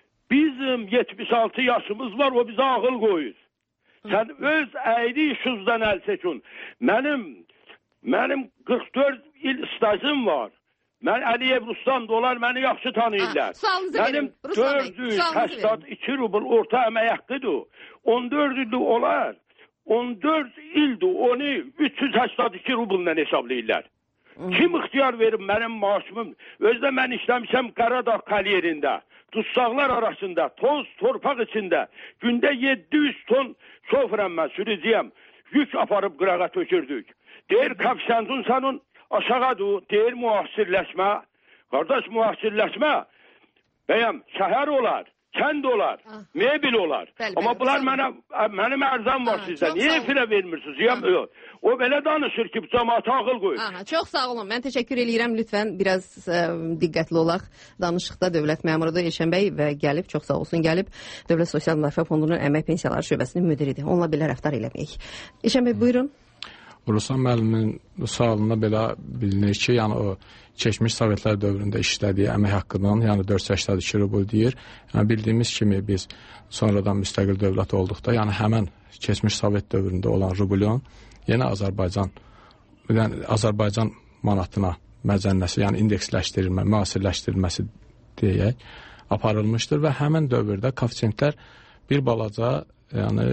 Bizim yetmiş altı yaşımız var, o bizə ağıl qoyur. Sən öz əyri işinizdən əl çəkin. Mənim Mənim qırx dörd il stajım var. Mən Əliyev Ruslan dolar məni yaxşı tanıyırlar. Mənim dörd yüz səksən iki rubl orta əmək haqqıdır. on dörd ildir olar. on dörd ildir onu üç yüz səksən iki rublla hesablayırlar. Kim ixtiyar verir mənim maaşımım? Özdə mən işləmişəm Qaradağ karyerində. Tutsaqlar arasında, toz, torpaq içində. Gündə yeddi yüz ton şoförəm mən, sürücüyəm. Yük aparıb qırağa tökürdük. Deyir kapitanın sənin aşağıdır, deyir müasirləşmə. Qardaş müasirləşmə bəyəm şəhər olar, kənd olar, ah. mebil olar. Bəli, Amma bəli, bunlar mənə, mənim ərzəm var ah, sizdə. Niyə filə vermirsiniz? Ah. O belə danışır ki, cəmaata ağıl qoyur. Aha, çox sağ olun. Mən təşəkkür eləyirəm. Lütfən biraz ə, diqqətli olaq. Danışıqda dövlət məmurudur Elşən bəy və gəlib, çox sağ olsun, gəlib Dövlət Sosial Müdafiə Fondunun Əmək Pensiyaları şöbəsinin müdiridir. Onunla belə rəftar eləməyik. Elşən bəy, buyurun. Ruslan müəllimin sualına belə bilinir ki, yəni o keçmiş Sovetlər dövründə işlədiyi əmək haqqının, yəni dörd yüz səksən iki rubl deyir. Yəni bildiyimiz kimi biz sonradan müstəqil dövlət olduqda, yəni həmin keçmiş Sovet dövründə olan rublun yeni Azərbaycan, yəni Azərbaycan manatına məzənnəsi, yəni indeksləşdirilmə, müasirləşdirilməsi deyək, aparılmışdır və həmin dövrdə koeffisientlər bir balaca, yəni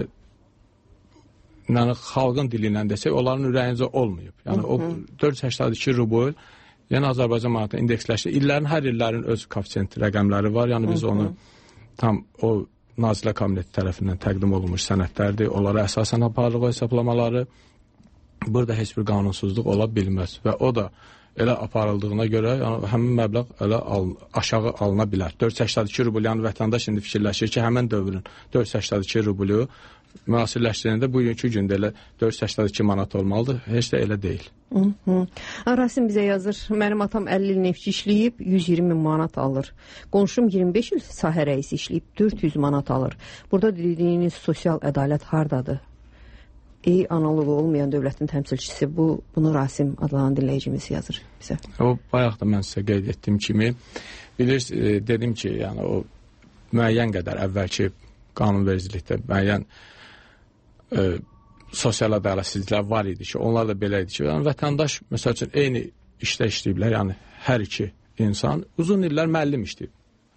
yəni xalqın dili ilə desək, onların ürəyincə olmayıb. Yəni o dörd yüz səksən iki rubl yəni Azərbaycan manatına indeksləşdi. İllərin, hər illərin öz koeffisient rəqəmləri var. Yəni biz onu tam o Nazirlər Kabineti tərəfindən təqdim olunmuş sənədlərdir. Onlara əsasən aparılıq o hesablamaları. Burada heç bir qanunsuzluq ola bilməz və o da elə aparıldığına görə yəni, həmin məbləğ elə al, aşağı alına bilər. dörd yüz səksən iki rubl, yəni vətəndaş indi fikirləşir ki, həmin dövrün dörd yüz səksən iki rublu müasirləşdirəndə bugünkü gündə elə dörd yüz səksən iki manat olmalıdır. Heç də elə deyil. Hı -hı. Rasim bizə yazır, mənim atam əlli il neftçi işləyib, yüz iyirmi min manat alır. Qonşum iyirmi beş il sahə rəisi işləyib, dörd yüz manat alır. Burada dediyiniz sosial ədalət hardadır? Ey analogu olmayan dövlətin təmsilçisi, bu bunu Rasim adlanan dinləyicimiz yazır bizə. O bayaq da mən sizə qeyd etdiyim kimi, bilirsiniz, e, dedim ki, yəni o müəyyən qədər əvvəlki qanunvericilikdə müəyyən e, sosial ədalətsizliklər var idi ki, onlar da belə idi ki, yəni vətəndaş məsəl üçün eyni işdə işləyiblər, yəni hər iki insan uzun illər müəllim işləyib.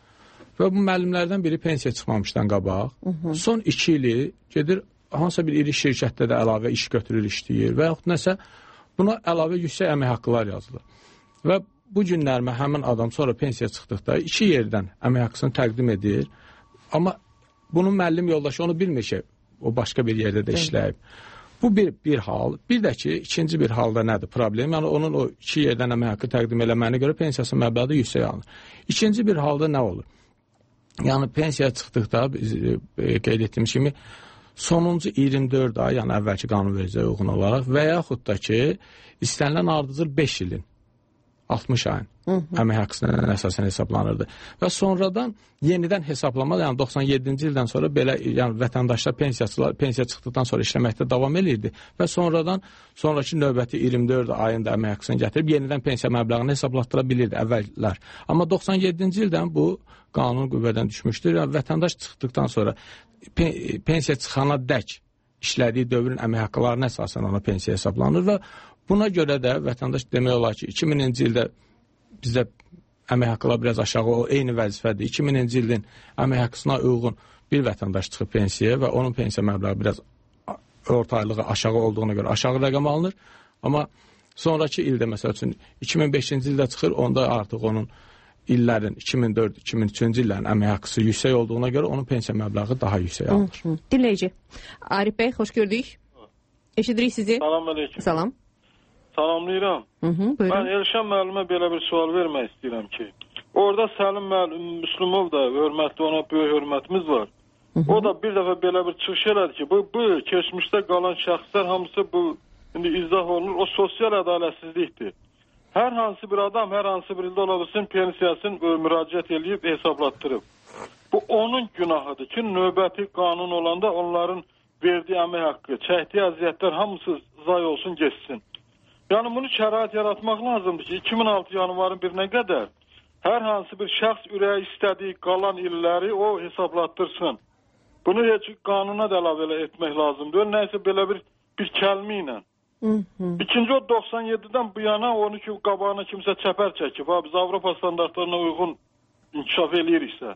Və bu müəllimlərdən biri pensiya çıxmamışdan qabaq, Hı -hı. son iki ili gedir hansısa bir iri şirkətdə də əlavə iş götürür, işləyir və yaxud nəsə buna əlavə yüksək əmək haqqılar yazılır. Və bu günlərmə həmin adam sonra pensiya çıxdıqda iki yerdən əmək haqqısını təqdim edir, amma bunun müəllim yoldaşı onu bilmir ki, o başqa bir yerdə də işləyib. Bu bir, bir hal. Bir də ki, ikinci bir halda nədir problem? Yəni onun o iki yerdən əmək haqqı təqdim eləməyinə görə pensiyası məbləği yüksək alınır. İkinci bir halda nə olur? Yəni pensiya çıxdıqda biz e, qeyd etdiyimiz kimi sonuncu iyirmi dörd ay, yəni əvvəlki qanunvericiliyə uyğun olaraq və yaxud da ki, istənilən ardıcıl beş ilin, altmış ayın əmək haqqısına əsasən hesablanırdı. Və sonradan yenidən hesablama, yəni doxsan yeddinci ildən sonra belə yəni vətəndaşlar pensiyaçılar pensiya çıxdıqdan sonra işləməkdə davam edirdi və sonradan sonrakı növbəti iyirmi dörd ayın da əmək haqqısını gətirib yenidən pensiya məbləğini hesablatdıra bilirdi əvvəllər. Amma doxsan yeddinci ildən bu qanun qüvvədən düşmüşdür. Yəni vətəndaş çıxdıqdan sonra pensiya çıxana dək işlədiyi dövrün əmək haqqılarına əsasən ona pensiya hesablanır və buna görə də vətəndaş demək olar ki, iki minci ildə bizdə əmək haqqılar biraz aşağı, o eyni vəzifədir. iki minci ilin əmək haqqısına uyğun bir vətəndaş çıxıb pensiyaya və onun pensiya məbləği biraz orta aylığı aşağı olduğuna görə aşağı rəqəm alınır. Amma sonraki ildə məsəl üçün iki min beşinci ildə çıxır, onda artıq onun illərin iki min dörd iki min üçüncü illərin əmək haqqısı yüksək olduğuna görə onun pensiya məbləği daha yüksək alınır. Dinləyici. Arif bəy, xoş gördük. Eşidirik sizi. Salam aleyküm. Salam. Salamlayıram. Hı -hı, mən Elşən müəllimə belə bir sual vermək istəyirəm ki, orada Səlim müəllim Müslümov da hörmətli, ona böyük hörmətimiz var. Hı -hı. O da bir dəfə belə bir çıxış elədi ki, bu, bu keçmişdə qalan şəxslər hamısı bu indi izah olunur, o sosial ədalətsizlikdir. Hər hansı bir adam, hər hansı bir ildə ola bilsin pensiyasını müraciət edib hesablatdırıb. Bu onun günahıdır ki, növbəti qanun olanda onların verdiyi əmək haqqı, çəkdiyi əziyyətlər hamısı zay olsun, geçsin. Yəni bunu şərait yaratmaq lazımdır ki, iki min altı yanvarın birinə qədər hər hansı bir şəxs ürəyi istədiyi qalan illəri o hesablatdırsın. Bunu heç qanuna da əlavə etmək lazımdır. Nəysə belə bir bir kəlmə ilə. İkinci o doxsan yeddidən bu yana onu ki qabağına kimsə çəpər çəkib, ha biz Avropa standartlarına uyğun inkişaf eləyiriksə.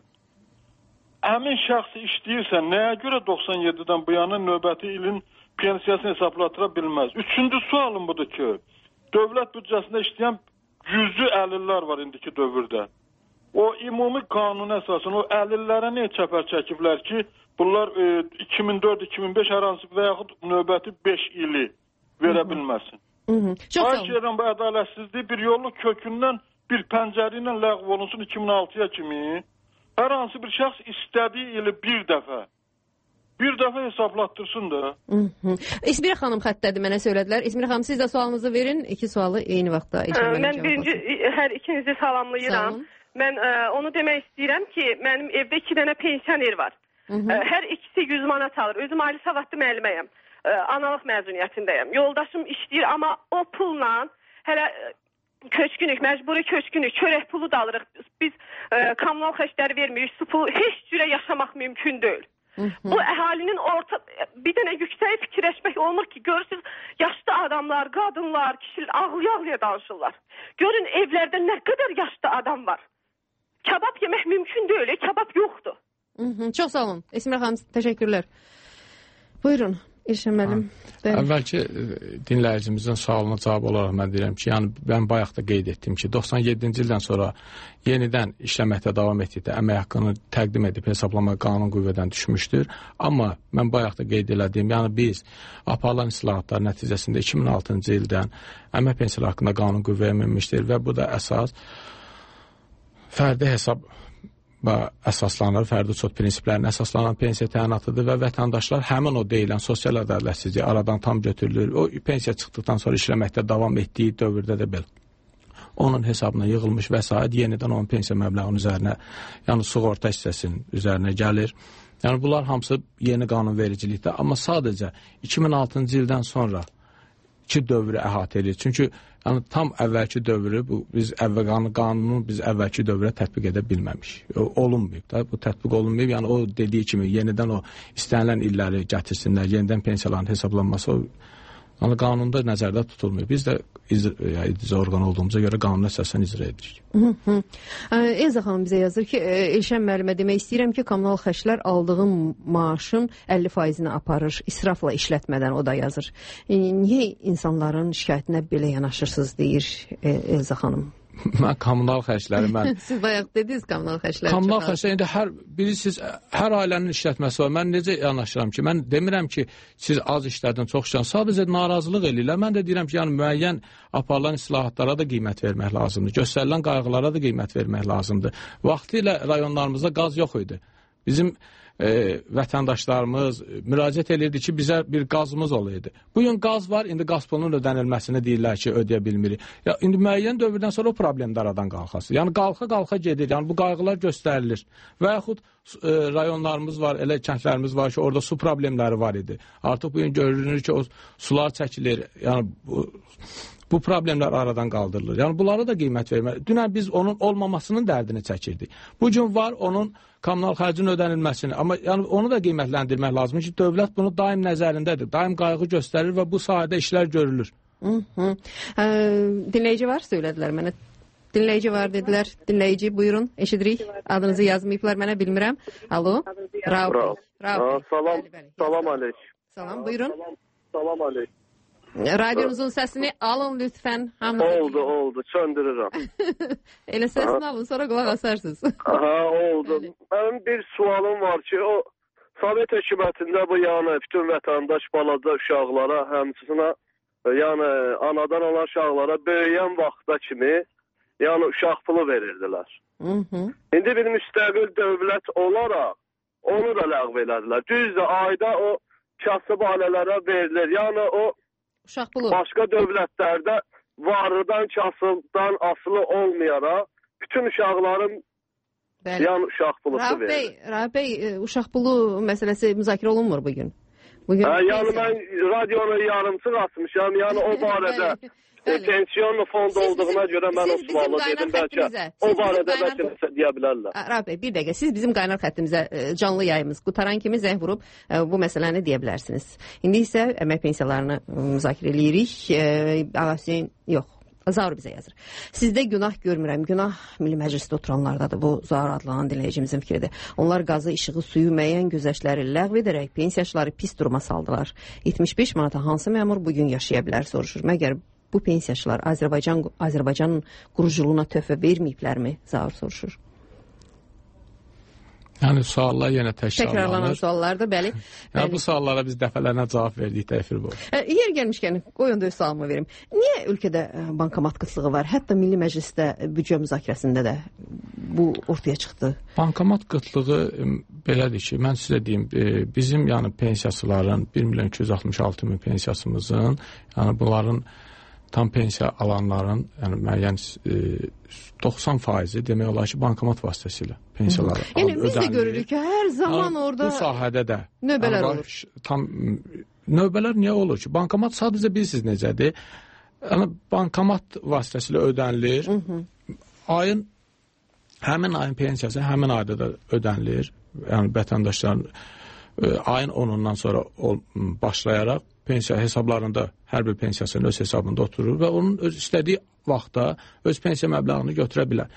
Həmin şəxs işləyirsə, nəyə görə doxsan yeddidən bu yana növbəti ilin pensiyasını hesablatıra bilməz? Üçüncü sualım budur ki, dövlət büdcəsində işləyən yüzlü əlillər var indiki dövrdə. O ümumi qanun əsasən o əlillərə niyə çəpər çəkiblər ki, bunlar e, iki min dörd iki min beş hər hansı və yaxud növbəti beş ili verə bilməsin. Xahiş edirəm bu ədalətsizliyi bir yolu kökündən bir pəncəri ilə ləğv olunsun iki min altıya kimi. Hər hansı bir şəxs istədiyi ili bir dəfə bir dəfə hesablatdırsın da. İsmirə xanım xəttədir, mənə söylədilər. İsmirə xanım, siz də sualınızı verin. İki sualı eyni vaxtda. Mən birinci, hər ikinizi salamlayıram. Mən ə, onu demək istəyirəm ki, mənim evdə iki dənə pensioner var. Hı -hı. Ə, hər ikisi yüz manat alır. Özüm ali savadlı müəlliməyəm. Ə, analıq məzuniyyətindəyəm. Yoldaşım işləyir, amma o pulla hələ köçkünük, məcburi köçkünük, çörək pulu da alırıq. Biz ə, kommunal xərcləri vermirik, su pulu, heç cürə yaşamaq mümkün deyil. Hı -hı. Bu əhalinin orta bir dənə yüksək fikirləşmək olmur ki, görürsünüz yaşlı adamlar, qadınlar, kişilər ağlaya-ağlaya danışırlar. Görün evlərdə nə qədər yaşlı adam var. Kabab yemək mümkün deyil, kabab yoxdur. Hı -hı. Çox sağ olun. Esmir xanım, təşəkkürlər. Buyurun. İlşən müəllim. Əvvəlki dinləyicimizin sualına cavab olaraq mən deyirəm ki, yəni mən bayaq da qeyd etdim ki, doxsan yeddinci ildən sonra yenidən işləməkdə davam etdikdə əmək haqqını təqdim edib hesablama qanun qüvvədən düşmüşdür. Amma mən bayaq da qeyd elədiyim, yəni biz aparılan islahatlar nəticəsində iki min altıncı ildən əmək pensiyaları haqqında qanun qüvvəyə minmişdir və bu da əsas fərdi hesab və əsaslanır, fərdi çox prinsiplərinə əsaslanan pensiya təyinatıdır və vətəndaşlar həmin o deyilən sosial ədalətsizlik aradan tam götürülür. O pensiya çıxdıqdan sonra işləməkdə davam etdiyi dövrdə də belə onun hesabına yığılmış vəsait yenidən onun pensiya məbləğinin üzərinə, yəni sığorta hissəsinin üzərinə gəlir. Yəni bunlar hamısı yeni qanunvericilikdə, amma sadəcə iki min altıncı ildən sonra iki dövrü əhatə edir. Çünki yəni, tam əvvəlki dövrü, bu, biz əvvəl qanunu biz əvvəlki dövrə tətbiq edə bilməmişik. Olunmayıb da, bu tətbiq olunmayıb. Yəni o dediyi kimi yenidən o istənilən illəri gətirsinlər, yenidən pensiyaların hesablanması o yəni, qanunda nəzərdə tutulmuyor. Biz də icra, icra orqanı olduğumuza görə qanuna əsasən icra edirik. Elza xanım bizə yazır ki, Elşən müəllimə demək istəyirəm ki, kommunal xərclər aldığım maaşın əlli faizini aparır, israfla işlətmədən, o da yazır. Niyə insanların şikayətinə belə yanaşırsınız, deyir Elza xanım? Mən kommunal xərcləri mən... Siz bayaq dediniz kommunal xərcləri. Kommunal xərcləri, indi hər, bilirsiniz, hər ailənin işlətməsi var. Mən necə yanaşıram ki, mən demirəm ki, siz az işlərdən çox işləyən, sadəcə narazılıq eləyirlər. Mən də deyirəm ki, yəni müəyyən aparılan islahatlara da qiymət vermək lazımdır. Göstərilən qayğılara da qiymət vermək lazımdır. Vaxtilə rayonlarımızda qaz yox idi. Bizim e, vətəndaşlarımız müraciət edirdi ki, bizə bir qazımız olaydı. Bugün qaz var, indi qaz pulunun ödənilməsini deyirlər ki, ödəyə bilmirik. Ya, indi müəyyən dövrdən sonra o problem də aradan qalxası. Yəni qalxa-qalxa gedir, yəni bu qayğılar göstərilir. Və yaxud e, rayonlarımız var, elə kəndlərimiz var ki, orada su problemləri var idi. Artıq bugün görünür ki, o sular çəkilir, yəni bu... Bu problemlər aradan qaldırılır. Yəni bunlara da qiymət vermək. Dünən biz onun olmamasının dərdini çəkirdik. Bugün var onun kommunal xərcin ödənilməsini. Amma yəni onu da qiymətləndirmək lazımdır ki, dövlət bunu daim nəzərindədir. Daim qayğı göstərir və bu sahədə işlər görülür. Hı -hı. Ə, dinləyici var, söylədilər mənə. Dinləyici var dedilər. Dinləyici buyurun, eşidirik. Adınızı yazmayıblar mənə, bilmirəm. Alo. Rauf. Rauf. Salam. Salam aleyk. Salam, buyurun. Salam aleyk. Radyonuzun səsini alın lütfən. Oldu, oldu. Söndürürəm. Elə səsini alın, sonra qulaq asarsınız. Aha, oldu. Mənim bir sualım var ki, o Sovet hökumətində bu yəni bütün vətəndaş balaca uşaqlara, həmçinə yəni anadan olan uşaqlara böyüyən vaxta kimi yəni uşaq pulu verirdilər. Hı -hı. İndi bir müstəqil dövlət olaraq onu da ləğv elədilər. Düzdür, ayda o kasıb ailələrə verilir. Yəni o uşaq pulu. Başqa dövlətlərdə varlıdan, kasıbdan asılı olmayaraq bütün uşaqların Bəli. yəni uşaq pulusu verilir. Bey, Rahib Bey, uşaq pulu məsələsi müzakirə olunmur bugün. Bugün hə, yəni mən radionu yarımçı açmışam. Yəni o barədə pensiyon fondu olduğuna görə mən o sualı dedim. Bəlkə o barədə bəlkə nəsə deyə bilərlər. Rahib Bey, bir dəqiqə. Siz bizim qaynar xəttimizə canlı yayımız qutaran kimi zəng vurub bu məsələni deyə bilərsiniz. İndi isə əmək pensiyalarını müzakirə edirik. Ağasın yox. Zaur bizə yazır. Sizdə günah görmürəm. Günah Milli Məclisdə oturanlardadır. Bu Zaur adlanan dinləyicimizin fikridir. Onlar qazı, işığı, suyu müəyyən gözləşləri ləğv edərək pensiyaçıları pis duruma saldılar. yetmiş beş manata hansı məmur bugün yaşaya bilər soruşur. Məgər bu pensiyaçılar Azərbaycan Azərbaycanın quruculuğuna töhfə verməyiblərmi? Zaur soruşur. Yəni suallar yenə təkrarlanır. Təkrarlanan suallardır, bəli. Yəni bu suallara biz dəfələrlə cavab verdik, təfir bu. Yer gəlmişkən, qoyun da öz sualımı verim. Niyə ölkədə bankomat qıtlığı var? Hətta Milli Məclisdə büdcə müzakirəsində də bu ortaya çıxdı. Bankomat qıtlığı belədir ki, mən sizə deyim, bizim yəni pensiyaçıların bir milyon iki yüz altmış altı min pensiyasımızın, yəni bunların tam pensiya alanların, yəni müəyyən doxsan faizi demək olar ki, bankomat vasitəsilə pensiyalar ödənilir. Yəni biz də görürük ki, hər zaman orada bu sahədə də növbələr olur. Tam növbələr niyə olur ki? Bankomat sadəcə bilirsiniz necədir? Yəni bankomat vasitəsilə ödənilir. Ayın həmin ayın pensiyası həmin ayda da ödənilir. Yəni vətəndaşların ayın onundan sonra başlayaraq pensiya hesablarında hər bir pensiyasının öz hesabında oturur və onun öz istədiyi vaxtda öz pensiya məbləğini götürə bilər.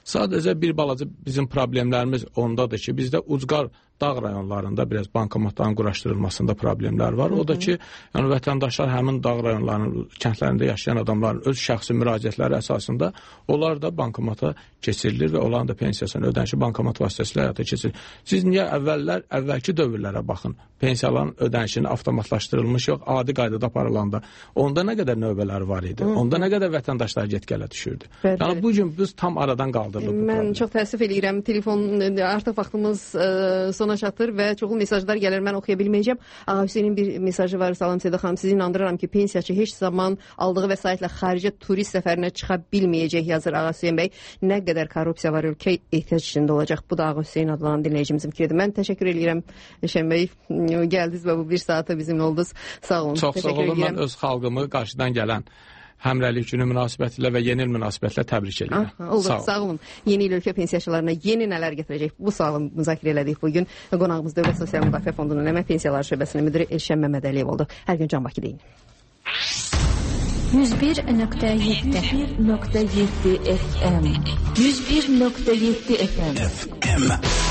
Sadəcə bir balaca bizim problemlərimiz ondadır ki, bizdə ucqar dağ rayonlarında biraz bankomatların quraşdırılmasında problemlər var. O da ki, yəni vətəndaşlar həmin dağ rayonlarının kəndlərində yaşayan adamların öz şəxsi müraciətləri əsasında onlar da bankomata keçirilir və onların da pensiyasının ödənişi bankomat vasitəsilə həyata keçirilir. Siz niyə əvvəllər, əvvəlki dövrlərə baxın, pensiyaların ödənişini avtomatlaşdırılmış yox, adi qaydada aparılanda onda nə qədər növbələr var idi, onda nə qədər vətəndaşlar get-gələ düşürdü. Yəni bu gün biz tam aradan qaldırılıb. Mən çox təəssüf eləyirəm, telefon artıq vaxtımız sona çatır və çoxlu mesajlar gəlir, mən oxuya bilməyəcəm. Ağa Hüseynin bir mesajı var, salam Seda xanım, sizi inandırıram ki, pensiyaçı heç zaman aldığı vəsaitlə xaricə turist səfərinə çıxa bilməyəcək, yazır Ağa Hüseyin bəy. Nə qədər korrupsiya var, ölkə ehtiyac içində olacaq. Bu da Ağa Hüseyin adlanan dinləyicimizin fikridir. Mən təşəkkür eləyirəm Şən bəy, gəldiniz və bu bir saata bizimlə oldunuz. Sağ olun. Çox sağ olun, mən öz xalqımı qarşıdan gələn həmrəylik günü münasibətilə və yeni il münasibətlə təbrik edirəm. Olur, sağ, sağ olun. Yeni il ölkə pensiyaçılarına yeni nələr gətirəcək? Bu sualı müzakirə elədik bugün. Qonağımız Dövlət Sosial Müdafiə Fondunun Əmək Pensiyaları Şöbəsinin müdiri Elşən Məmmədəliyev oldu. Hər gün Can Bakıdayım. yüz bir nöqtə yeddi F M yüz bir nöqtə yeddi F M